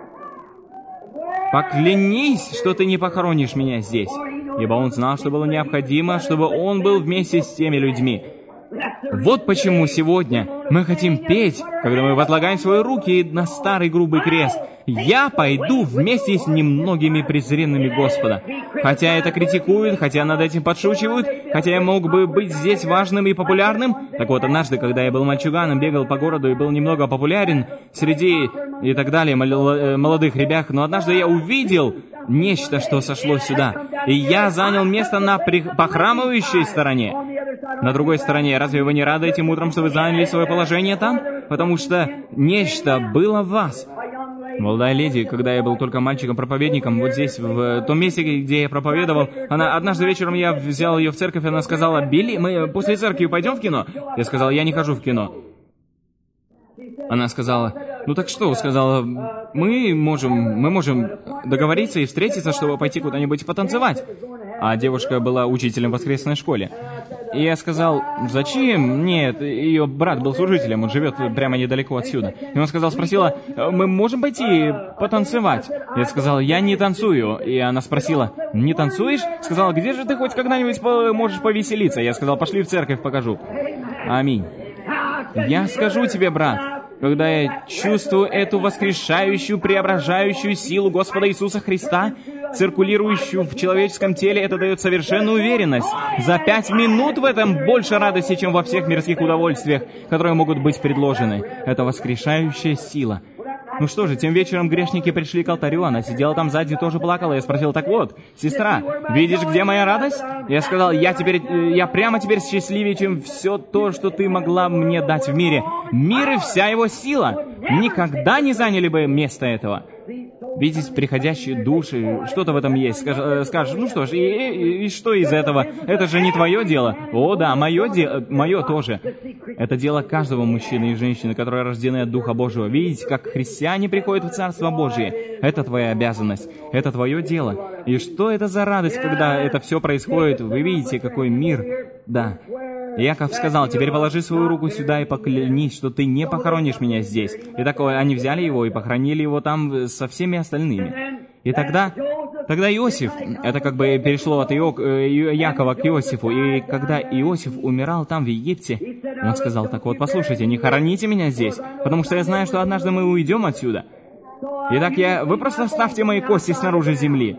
Поклянись, что ты не похоронишь меня здесь. Ибо он знал, что было необходимо, чтобы он был вместе с теми людьми. Вот почему сегодня мы хотим петь, когда мы возлагаем свои руки на старый грубый крест. «Я пойду вместе с немногими презренными Господа». Хотя это критикуют, хотя над этим подшучивают, хотя я мог бы быть здесь важным и популярным. Так вот, однажды, когда я был мальчуганом, бегал по городу и был немного популярен среди и так далее молодых ребят, но однажды я увидел нечто, что сошло сюда. И я занял место на похрамывающей стороне. На другой стороне, разве вы не рады этим утром, что вы заняли свое положение там? Потому что нечто было в вас. Молодая леди, когда я был только мальчиком-проповедником, вот здесь, в том месте, где я проповедовал, однажды вечером я взял ее в церковь, и она сказала: «Билли, мы после церкви пойдем в кино?» Я сказал: «Я не хожу в кино». Она сказала: «Ну так что?» Сказала: мы можем договориться и встретиться, чтобы пойти куда-нибудь потанцевать». А девушка была учителем в воскресной школе. И я сказал: «Зачем?» Нет, ее брат был служителем, он живет прямо недалеко отсюда. И он спросила: «Мы можем пойти потанцевать?» Я сказал: «Я не танцую». И она спросила: «Не танцуешь?» Сказала: «Где же ты хоть когда-нибудь можешь повеселиться?» Я сказал: «Пошли в церковь, покажу». Аминь. Я скажу тебе, брат, когда я чувствую эту воскрешающую, преображающую силу Господа Иисуса Христа, циркулирующую в человеческом теле, это дает совершенную уверенность. За 5 минут в этом больше радости, чем во всех мирских удовольствиях, которые могут быть предложены. Это воскрешающая сила. Ну что же, тем вечером грешники пришли к алтарю, она сидела там сзади, тоже плакала. Я спросил: так вот, сестра, видишь, где моя радость? Я сказал: я прямо теперь счастливее, чем все то, что ты могла мне дать в мире. Мир и вся его сила никогда не заняли бы место этого. Видеть приходящие души, что-то в этом есть. Скажешь: ну что ж, и что из этого? Это же не твое дело. О да, мое тоже. Это дело каждого мужчины и женщины, которые рождены от Духа Божьего. Видеть, как христиане приходят в Царство Божие. Это твоя обязанность, это твое дело. И что это за радость, когда это все происходит? Вы видите, какой мир. Да. Яков сказал: теперь положи свою руку сюда и поклянись, что ты не похоронишь меня здесь. И так они взяли его и похоронили его там со всеми остальными. И тогда Иосиф, это как бы перешло от Якова к Иосифу, и когда Иосиф умирал там в Египте, он сказал: так вот, послушайте, не хороните меня здесь, потому что я знаю, что однажды мы уйдем отсюда. Итак, вы просто оставьте мои кости снаружи земли.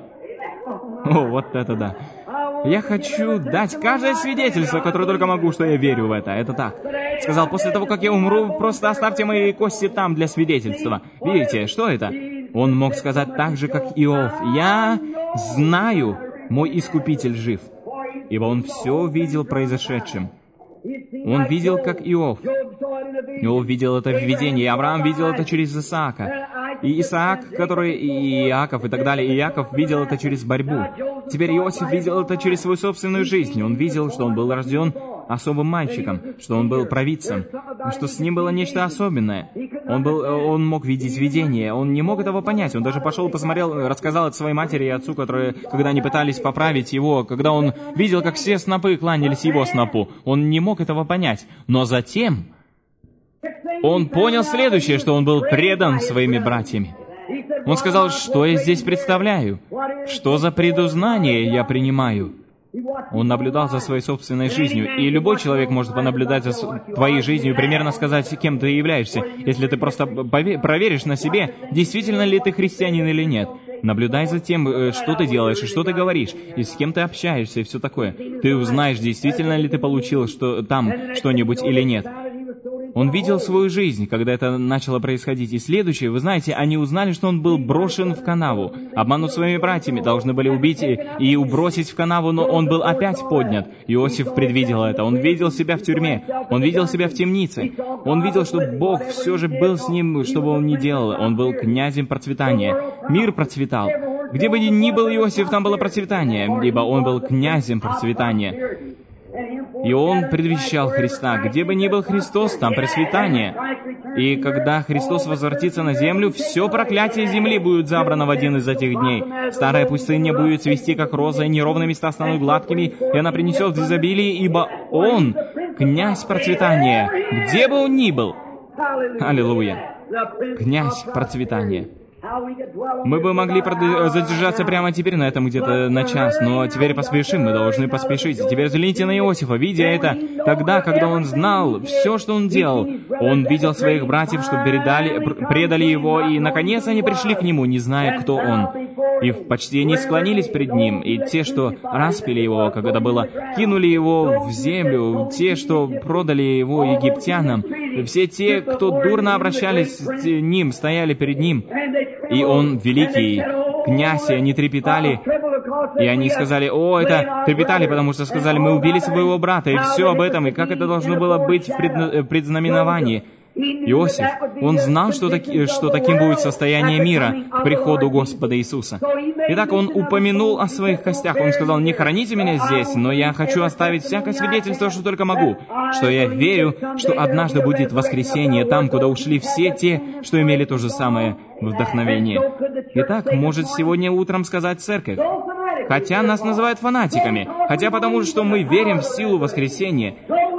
О, вот это да. Я хочу дать каждое свидетельство, которое только могу, что я верю в это. Это так. Сказал: после того, как я умру, просто оставьте мои кости там для свидетельства. Видите, что это? Он мог сказать так же, как Иов: я знаю, мой Искупитель жив. Ибо он все видел произошедшим. Он видел, как Иов. Иов видел это в видении, Авраам видел это через Исаака. И Исаак, и Иаков, и так далее, и Иаков видел это через борьбу. Теперь Иосиф видел это через свою собственную жизнь. Он видел, что он был рожден особым мальчиком, что он был провидцем, что с ним было нечто особенное. Он мог видеть видение, он не мог этого понять. Он даже пошел, посмотрел, рассказал это своей матери и отцу, которые, когда они пытались поправить его, когда он видел, как все снопы кланялись его снопу, он не мог этого понять. Но затем он понял следующее, что он был предан своими братьями. Он сказал: что я здесь представляю? Что за предузнание я принимаю? Он наблюдал за своей собственной жизнью, и любой человек может понаблюдать за твоей жизнью и примерно сказать, кем ты являешься, если ты просто проверишь на себе, действительно ли ты христианин или нет. Наблюдай за тем, что ты делаешь и что ты говоришь, и с кем ты общаешься, и все такое. Ты узнаешь, действительно ли ты получил там что-нибудь или нет. Он видел свою жизнь, когда это начало происходить. И следующее, вы знаете, они узнали, что он был брошен в канаву. Обманут своими братьями, должны были убить и убросить в канаву, но он был опять поднят. Иосиф предвидел это. Он видел себя в тюрьме. Он видел себя в темнице. Он видел, что Бог все же был с ним, что бы он ни делал. Он был князем процветания. Мир процветал. Где бы ни был Иосиф, там было процветание, ибо он был князем процветания. И он предвещал Христа. Где бы ни был Христос, там процветание. И когда Христос возвратится на землю, все проклятие земли будет забрано в один из этих дней. Старая пустыня будет цвести, как роза, и неровные места станут гладкими, и она принесет в изобилии, ибо Он — князь процветания, где бы он ни был. Аллилуйя! Князь процветания. Мы бы могли задержаться прямо теперь на этом где-то на час, но теперь поспешим, мы должны поспешить. Теперь взгляните на Иосифа, видя это, тогда, когда он знал все, что он делал, он видел своих братьев, что предали его, и, наконец, они пришли к нему, не зная, кто он. И в почтении склонились перед ним, и те, что распили его, как это было, кинули его в землю, те, что продали его египтянам, все те, кто дурно обращались с ним, стояли перед ним. И он великий князь, и они трепетали. И они сказали: о, это трепетали, потому что сказали: мы убили своего брата, и все об этом, и как это должно было быть в предзнаменовании. Иосиф, он знал, что таким будет состояние мира к приходу Господа Иисуса. Итак, он упомянул о своих костях. Он сказал: не храните меня здесь, но я хочу оставить всякое свидетельство, что только могу, что я верю, что однажды будет воскресение там, куда ушли все те, что имели то же самое вдохновение. Итак, может сегодня утром сказать церковь, хотя нас называют фанатиками, хотя потому что мы верим в силу воскресения,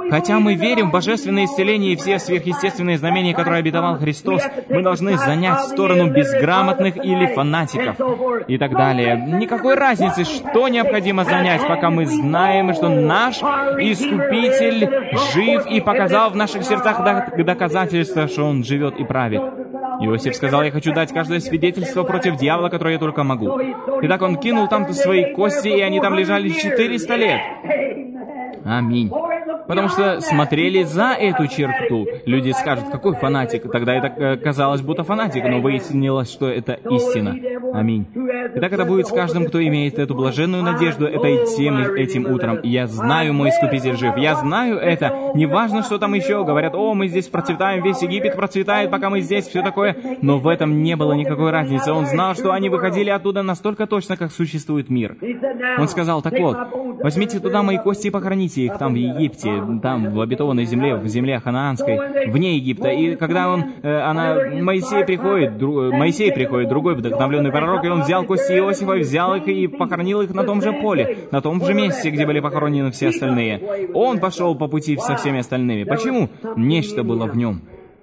Хотя мы верим в божественное исцеление и все сверхъестественные знамения, которые обетовал Христос, мы должны занять сторону безграмотных или фанатиков и так далее. Никакой разницы, что необходимо занять, пока мы знаем, что наш Искупитель жив и показал в наших сердцах доказательства, что Он живет и правит. Иосиф сказал: «Я хочу дать каждое свидетельство против дьявола, которое я только могу». Итак, он кинул там свои кости, и они там лежали 400 лет. Аминь. Потому что смотрели за эту черту. Люди скажут: какой фанатик? Тогда это казалось будто фанатик, но выяснилось, что это истина. Аминь. Итак, это будет с каждым, кто имеет эту блаженную надежду этим утром. Я знаю, мой Искупитель жив. Я знаю это. Неважно, что там еще. Говорят: о, мы здесь процветаем, весь Египет процветает, пока мы здесь, все такое. Но в этом не было никакой разницы. Он знал, что они выходили оттуда настолько точно, как существует мир. Он сказал: так вот, возьмите туда мои кости и похороните их там в Египте, там в обетованной земле, в земле ханаанской, вне Египта. И когда Моисей приходит, другой вдохновленный пророк, и он взял кости Иосифа, взял их и похоронил их на том же поле, на том же месте, где были похоронены все остальные. Он пошел по пути со всеми остальными. Почему? Нечто было в нем.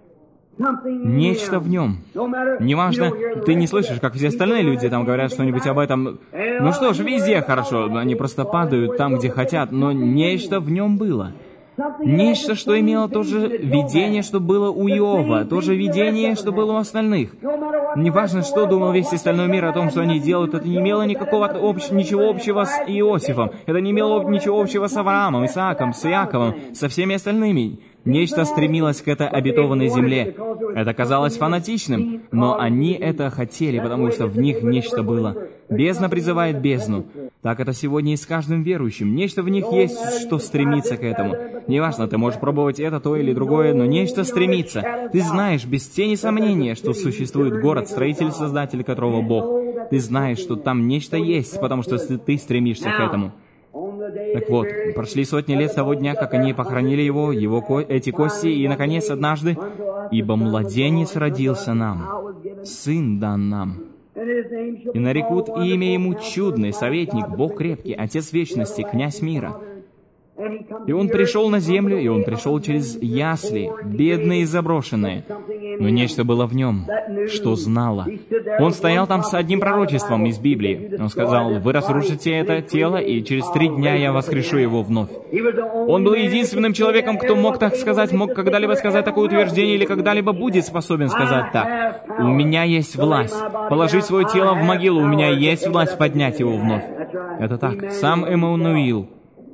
Нечто в нем. Неважно, ты не слышишь, как все остальные люди там говорят что-нибудь об этом. Ну что ж, везде хорошо, они просто падают там, где хотят, но нечто в нем было. Нечто, что имело то же видение, что было у Иова, то же видение, что было у остальных. Неважно, что думал весь остальной мир о том, что они делают, это не имело ничего общего с Иосифом, это не имело ничего общего с Авраамом, Исааком, с Иаковом, со всеми остальными. Нечто стремилось к этой обетованной земле. Это казалось фанатичным, но они это хотели, потому что в них нечто было. Бездна призывает бездну. Так это сегодня и с каждым верующим. Нечто в них есть, что стремится к этому. Неважно, ты можешь пробовать это, то или другое, но нечто стремится. Ты знаешь без тени сомнения, что существует город, строитель и создатель которого Бог. Ты знаешь, что там нечто есть, потому что ты стремишься к этому. Так вот, прошли сотни лет с того дня, как они похоронили эти кости, и, наконец, однажды, «Ибо младенец родился нам, сын дан нам, и нарекут имя ему чудный, советник, Бог крепкий, Отец вечности, князь мира». И он пришел на землю, и он пришел через ясли, бедные и заброшенные. Но нечто было в нем, что знало. Он стоял там с одним пророчеством из Библии. Он сказал: «Вы разрушите это тело, и через 3 дня я воскрешу его вновь». Он был единственным человеком, кто мог так сказать, мог когда-либо сказать такое утверждение, или когда-либо будет способен сказать так. «У меня есть власть положить свое тело в могилу, у меня есть власть поднять его вновь». Это так. Сам Эммануил.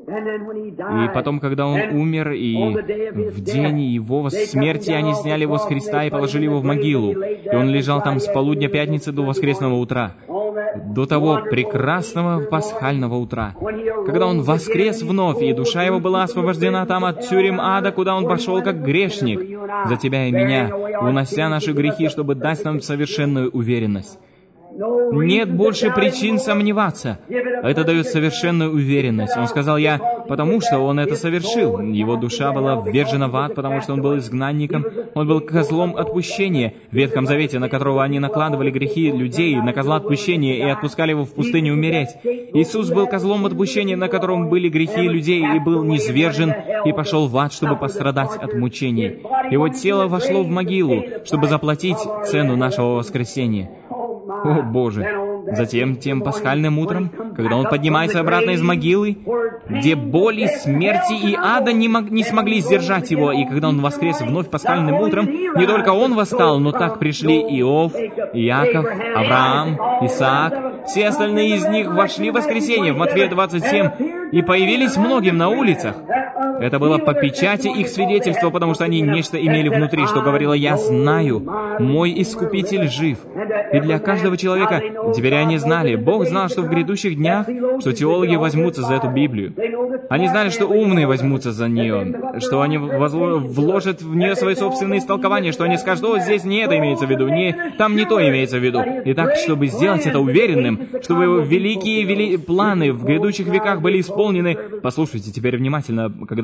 И потом, когда он умер, и в день его смерти они сняли его с креста и положили его в могилу. И он лежал там с полудня пятницы до воскресного утра, до того прекрасного пасхального утра, когда он воскрес вновь, и душа его была освобождена там от тюрем ада, куда он пошел как грешник за тебя и меня, унося наши грехи, чтобы дать нам совершенную уверенность. Нет больше причин сомневаться. Это дает совершенную уверенность. Он сказал: потому что он это совершил. Его душа была ввержена в ад, потому что он был изгнанником. Он был козлом отпущения в Ветхом Завете, на которого они накладывали грехи людей, на козла отпущения, и отпускали его в пустыню умереть. Иисус был козлом отпущения, на котором были грехи людей, и был низвержен, и пошел в ад, чтобы пострадать от мучений. Его тело вошло в могилу, чтобы заплатить цену нашего воскресения. О, Боже! Затем, тем пасхальным утром, когда он поднимается обратно из могилы, где боли, смерти и ада не смогли сдержать его, и когда он воскрес вновь пасхальным утром, не только он восстал, но так пришли Иов, Иаков, Авраам, Исаак, все остальные из них вошли в воскресенье в Матфея 27 и появились многим на улицах. Это было по печати их свидетельства, потому что они нечто имели внутри, что говорило: «Я знаю, мой Искупитель жив». И для каждого человека, теперь они знали, Бог знал, что в грядущих днях, что теологи возьмутся за эту Библию. Они знали, что умные возьмутся за нее, что они вложат в нее свои собственные истолкования, что они скажут: «О, здесь не это имеется в виду, там не то имеется в виду». И так, чтобы сделать это уверенным, чтобы его великие планы в грядущих веках были исполнены. Послушайте теперь внимательно, когда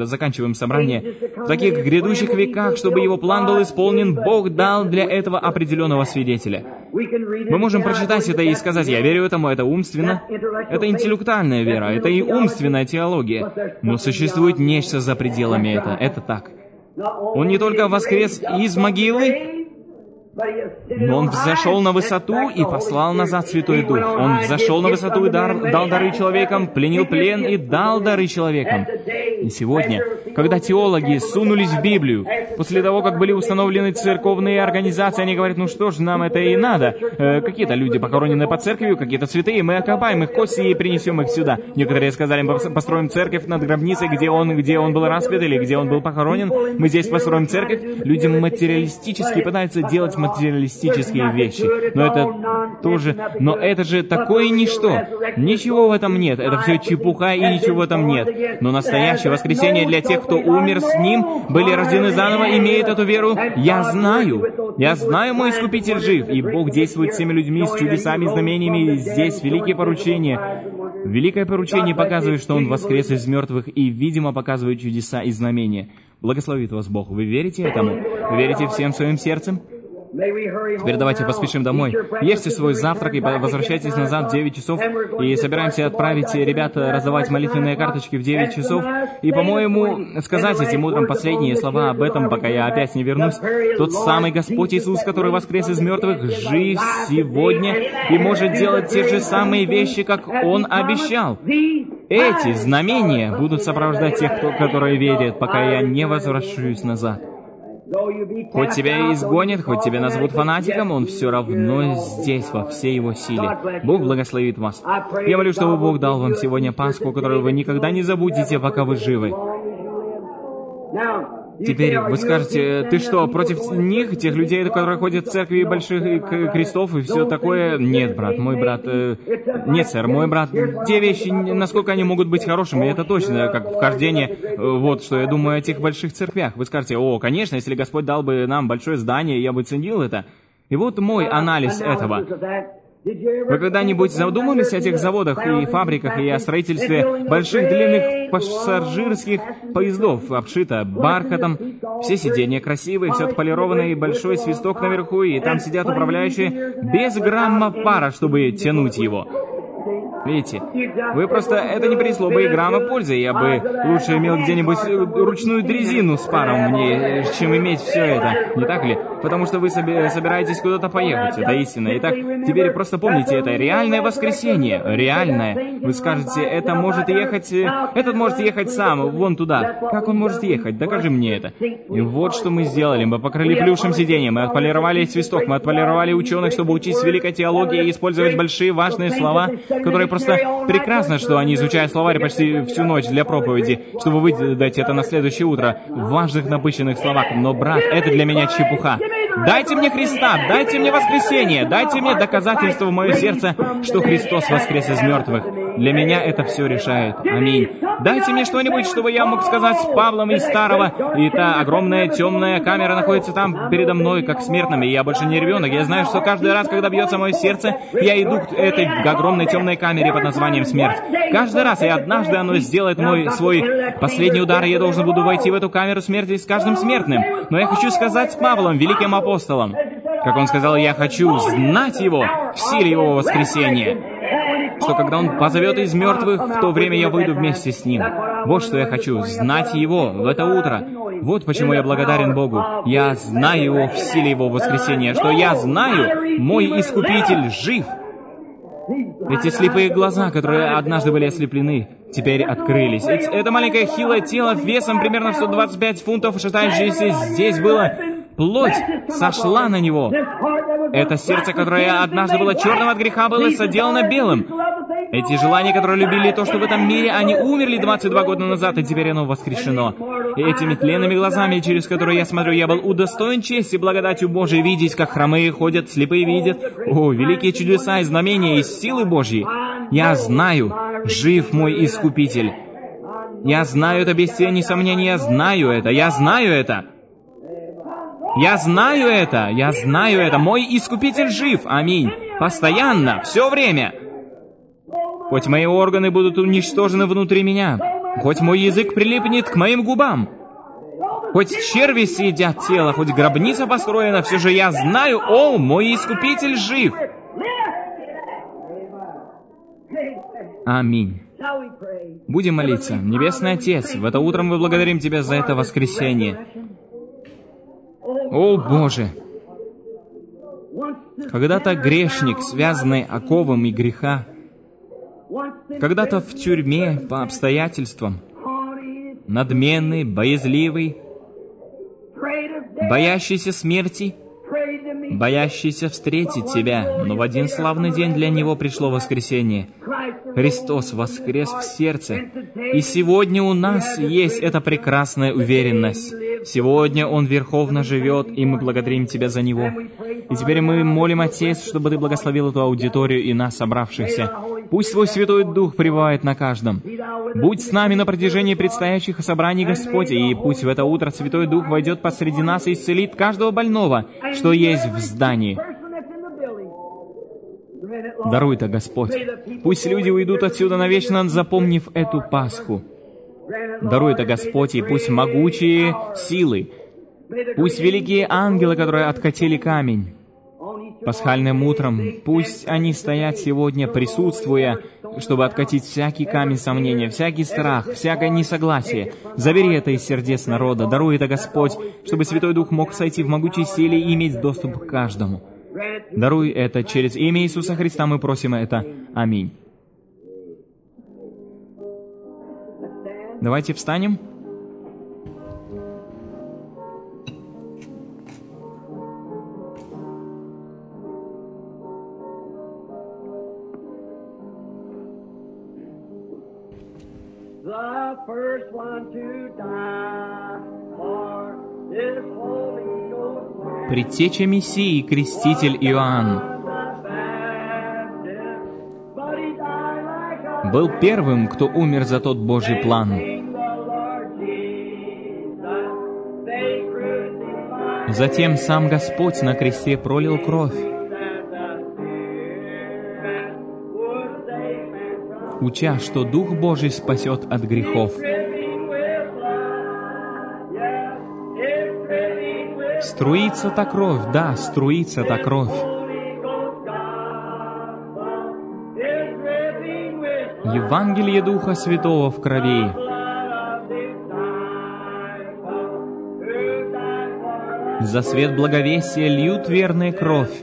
заканчиваем собрание. В таких грядущих веках, чтобы его план был исполнен, Бог дал для этого определенного свидетеля. Мы можем прочитать это и сказать: я верю этому, это умственно. Это интеллектуальная вера, это и умственная теология. Но существует нечто за пределами этого. Это так. Он не только воскрес из могилы, но Он взошел на высоту и послал назад Святой Дух. Он взошел на высоту и дал дары человекам, пленил плен и дал дары человекам. И сегодня, когда теологи сунулись в Библию, после того, как были установлены церковные организации, они говорят: ну что ж, нам это и надо. Какие-то люди похоронены под церковью, какие-то святые, мы окопаем их кости и принесем их сюда. Некоторые сказали: мы построим церковь над гробницей, где он был распят или где он был похоронен. Мы здесь построим церковь. Люди материалистически пытаются делать материалистические вещи. Но это же такое ничто. Ничего в этом нет. Это все чепуха, и ничего в этом нет. Но настоящее воскресение для тех, кто умер с Ним, были рождены заново, имеют эту веру. Я знаю, мой Искупитель жив, и Бог действует всеми людьми с чудесами, знамениями, и здесь великие поручения. Великое поручение показывает, что Он воскрес из мертвых, и, видимо, показывает чудеса и знамения. Благословит вас Бог. Вы верите этому? Вы верите всем своим сердцем? Теперь давайте поспешим домой. Ешьте свой завтрак и возвращайтесь назад в 9 часов. И собираемся отправить ребят раздавать молитвенные карточки в 9 часов. И, по-моему, сказать этим утром последние слова об этом, пока я опять не вернусь. Тот самый Господь Иисус, который воскрес из мертвых, жив сегодня и может делать те же самые вещи, как Он обещал. Эти знамения будут сопровождать тех, которые верят, пока я не возвращусь назад. Хоть тебя и изгонят, хоть тебя назовут фанатиком, Он все равно здесь во всей Его силе. Бог благословит вас. Я молю, чтобы Бог дал вам сегодня Пасху, которую вы никогда не забудете, пока вы живы. Теперь вы скажете: ты что, против них, тех людей, которые ходят в церкви больших крестов и все такое? Нет, брат, мой брат... Нет, сэр, мой брат, те вещи, насколько они могут быть хорошими, это точно, как вхождение. Вот что я думаю о тех больших церквях. Вы скажете: о, конечно, если Господь дал бы нам большое здание, я бы ценил это. И вот мой анализ этого. Вы когда-нибудь задумывались о тех заводах и фабриках и о строительстве больших длинных пассажирских поездов, обшито бархатом, все сиденья красивые, все отполированное, и большой свисток наверху, и там сидят управляющие без грамма пара, чтобы тянуть его. Видите, вы просто... Это не принесло бы и грамма пользы. Я бы лучше имел где-нибудь ручную дрезину с паром мне, чем иметь все это. Не так ли? Потому что вы собираетесь куда-то поехать. Это истина. Итак, теперь просто помните, это реальное воскресение. Реальное. Вы скажете: это может ехать... Этот может ехать сам, вон туда. Как он может ехать? Докажи мне это. И вот что мы сделали. Мы покрыли плюшем сиденье. Мы отполировали свисток. Мы отполировали ученых, чтобы учить великой теологии и использовать большие важные слова, которые просто прекрасно, что они изучают словарь почти всю ночь для проповеди, чтобы выдать это на следующее утро в важных напыщенных словах. Но, брат, это для меня чепуха. Дайте мне Христа, дайте мне воскресение, дайте мне доказательство в мое сердце, что Христос воскрес из мертвых. Для меня это все решает. Аминь. Дайте мне что-нибудь, чтобы я мог сказать с Павлом из Старого. И та огромная темная камера находится там передо мной, как смертным, и я больше не ребенок. Я знаю, что каждый раз, когда бьется мое сердце, я иду к этой огромной темной камере под названием смерть. Каждый раз, и однажды оно сделает свой последний удар, и я должен буду войти в эту камеру смерти с каждым смертным. Но я хочу сказать с Павлом, великим апостолом, как он сказал: я хочу знать Его в силе Его воскресения. Что когда Он позовет из мертвых, в то время я выйду вместе с Ним. Вот что я хочу, знать Его в это утро. Вот почему я благодарен Богу. Я знаю Его в силе Его воскресения, что я знаю, мой Искупитель жив. Эти слепые глаза, которые однажды были ослеплены, теперь открылись. Это маленькое хилое тело весом примерно в 125 фунтов, шатающееся здесь было... Плоть сошла на него. Это сердце, которое однажды было черным от греха, было соделано белым. Эти желания, которые любили то, что в этом мире, они умерли 22 года назад, и теперь оно воскрешено. И этими тленными глазами, через которые я смотрю, я был удостоен чести благодатью Божией видеть, как хромые ходят, слепые видят. О, великие чудеса и знамения из силы Божьей. Я знаю, жив мой Искупитель. Я знаю это без тени сомнений, я знаю это. Я знаю это. Мой Искупитель жив. Аминь. Постоянно, все время. Хоть мои органы будут уничтожены внутри меня, Хоть мой язык прилипнет к моим губам, хоть черви съедят тело, хоть гробница построена, все же я знаю, о, мой Искупитель жив. Аминь. Будем молиться. Небесный Отец, в это утро мы благодарим Тебя за это воскресенье. О, Боже! Когда-то грешник, связанный оковами греха, когда-то в тюрьме по обстоятельствам, надменный, боязливый, боящийся смерти, боящийся встретить Тебя, но в один славный день для него пришло воскресенье. Христос воскрес в сердце, и сегодня у нас есть эта прекрасная уверенность. Сегодня Он верховно живет, и мы благодарим Тебя за Него. И теперь мы молим, Отец, чтобы Ты благословил эту аудиторию и нас, собравшихся. Пусть Твой Святой Дух пребывает на каждом. Будь с нами на протяжении предстоящих собраний, Господь, и пусть в это утро Святой Дух войдет посреди нас и исцелит каждого больного, что есть в здании. Даруй это, Господь. Пусть люди уйдут отсюда навечно, запомнив эту Пасху. Даруй это, Господь, и пусть могучие силы, пусть великие ангелы, которые откатили камень, пасхальным утром, пусть они стоят сегодня, присутствуя, чтобы откатить всякий камень сомнения, всякий страх, всякое несогласие. Забери это из сердец народа, даруй это, Господь, чтобы Святой Дух мог сойти в могучей силе и иметь доступ к каждому. Даруй это через имя Иисуса Христа, мы просим это. Аминь. Давайте встанем. Предтеча Мессии, креститель Иоанн, был первым, кто умер за тот Божий план. Затем сам Господь на кресте пролил кровь, уча, что Дух Божий спасет от грехов. Струится та кровь, да, струится та кровь. Евангелие Духа Святого в крови. За свет благовестия льют верная кровь.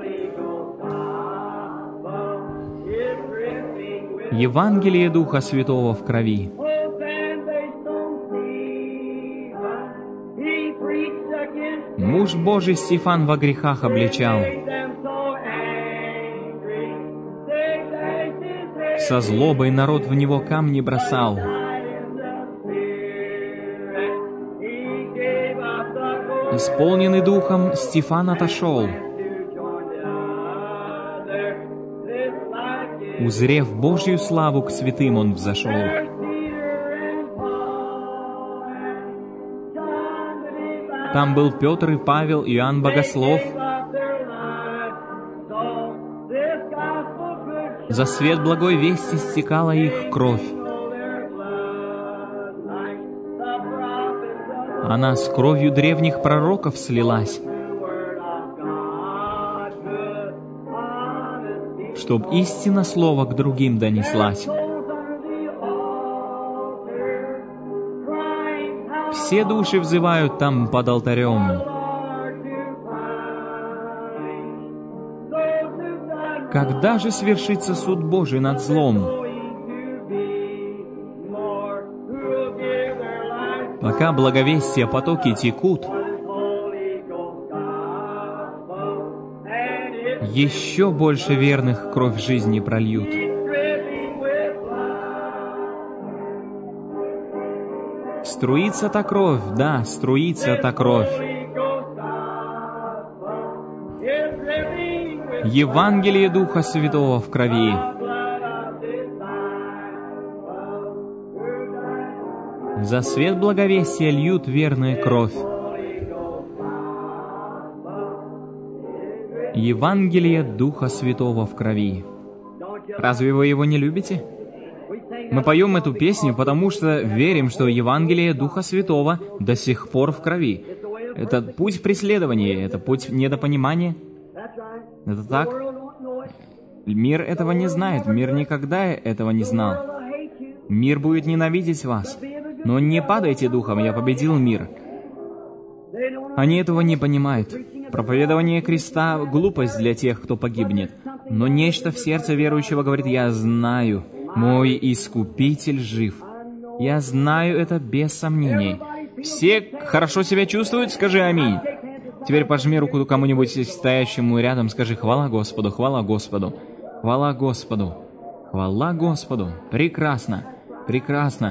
Евангелие Духа Святого в крови. Муж Божий Стефан во грехах обличал. Со злобой народ в него камни бросал. Исполненный духом, Стефан отошел. Узрев Божью славу, к святым он взошел. Там был Петр и Павел, Иоанн Богослов. За свет благой вести стекала их кровь. Она с кровью древних пророков слилась, чтоб истина слова к другим донеслась. Все души взывают там под алтарем. Когда же свершится суд Божий над злом? Пока благовестия потоки текут, еще больше верных кровь жизни прольют. Струится та кровь, да, струится та кровь. Евангелие Духа Святого в крови. За свет благовестия льют верная кровь. Евангелие Духа Святого в крови. Разве вы его не любите? Мы поем эту песню, потому что верим, что Евангелие Духа Святого до сих пор в крови. Это путь преследования, это путь недопонимания. Это так? Мир этого не знает, мир никогда этого не знал. Мир будет ненавидеть вас. Но не падайте духом, я победил мир. Они этого не понимают. Проповедование креста — глупость для тех, кто погибнет. Но нечто в сердце верующего говорит: «Я знаю, мой Искупитель жив». Я знаю это без сомнений. Все хорошо себя чувствуют? Скажи «Аминь». Теперь пожми руку кому-нибудь стоящему рядом, скажи: «Хвала Господу, хвала Господу, хвала Господу, хвала Господу». Прекрасно, прекрасно.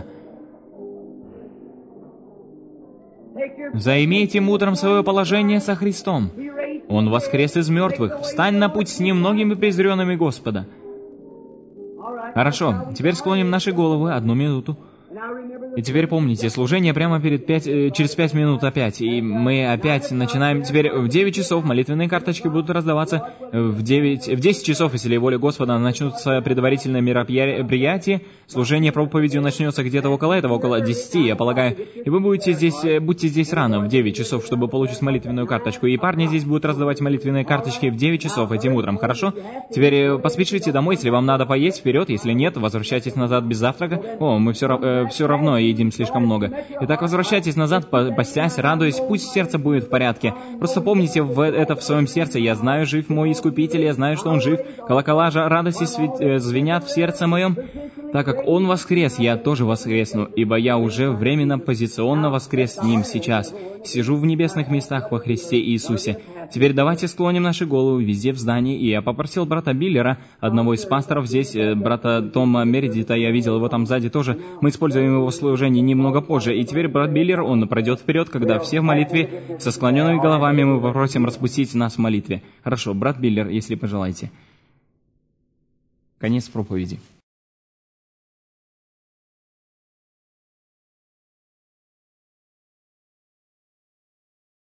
Займите утром свое положение со Христом. Он воскрес из мертвых. Встань на путь с немногими презренными Господа. Хорошо, теперь склоним наши головы 1 минуту. И теперь помните, служение прямо через 5 минут опять. И мы опять начинаем. Теперь в 9 часов молитвенные карточки будут раздаваться. В 10 часов, если воля Господа, начнутся предварительные мероприятия. Служение проповедью начнется где-то около 10, я полагаю. И вы будете здесь рано, в 9 часов, чтобы получить молитвенную карточку. И парни здесь будут раздавать молитвенные карточки в 9 часов этим утром, хорошо? Теперь поспешите домой, если вам надо поесть, вперед. Если нет, возвращайтесь назад без завтрака. О, мы все равно едим слишком много. Итак, возвращайтесь назад, постясь, радуясь, пусть сердце будет в порядке. Просто помните это в своем сердце. Я знаю, жив мой Искупитель, я знаю, что Он жив. Колокола же радости звенят в сердце моем. Так как Он воскрес, я тоже воскресну, ибо я уже временно позиционно воскрес с Ним сейчас. Сижу в небесных местах во Христе Иисусе. Теперь давайте склоним наши головы везде в здании. И я попросил брата Биллера, одного из пасторов здесь, брата Тома Мередита, я видел его там сзади тоже. Мы используем его в служении немного позже. И теперь брат Биллер, он пройдет вперед, когда все в молитве. Со склоненными головами мы попросим распустить нас в молитве. Хорошо, брат Биллер, если пожелаете. Конец проповеди.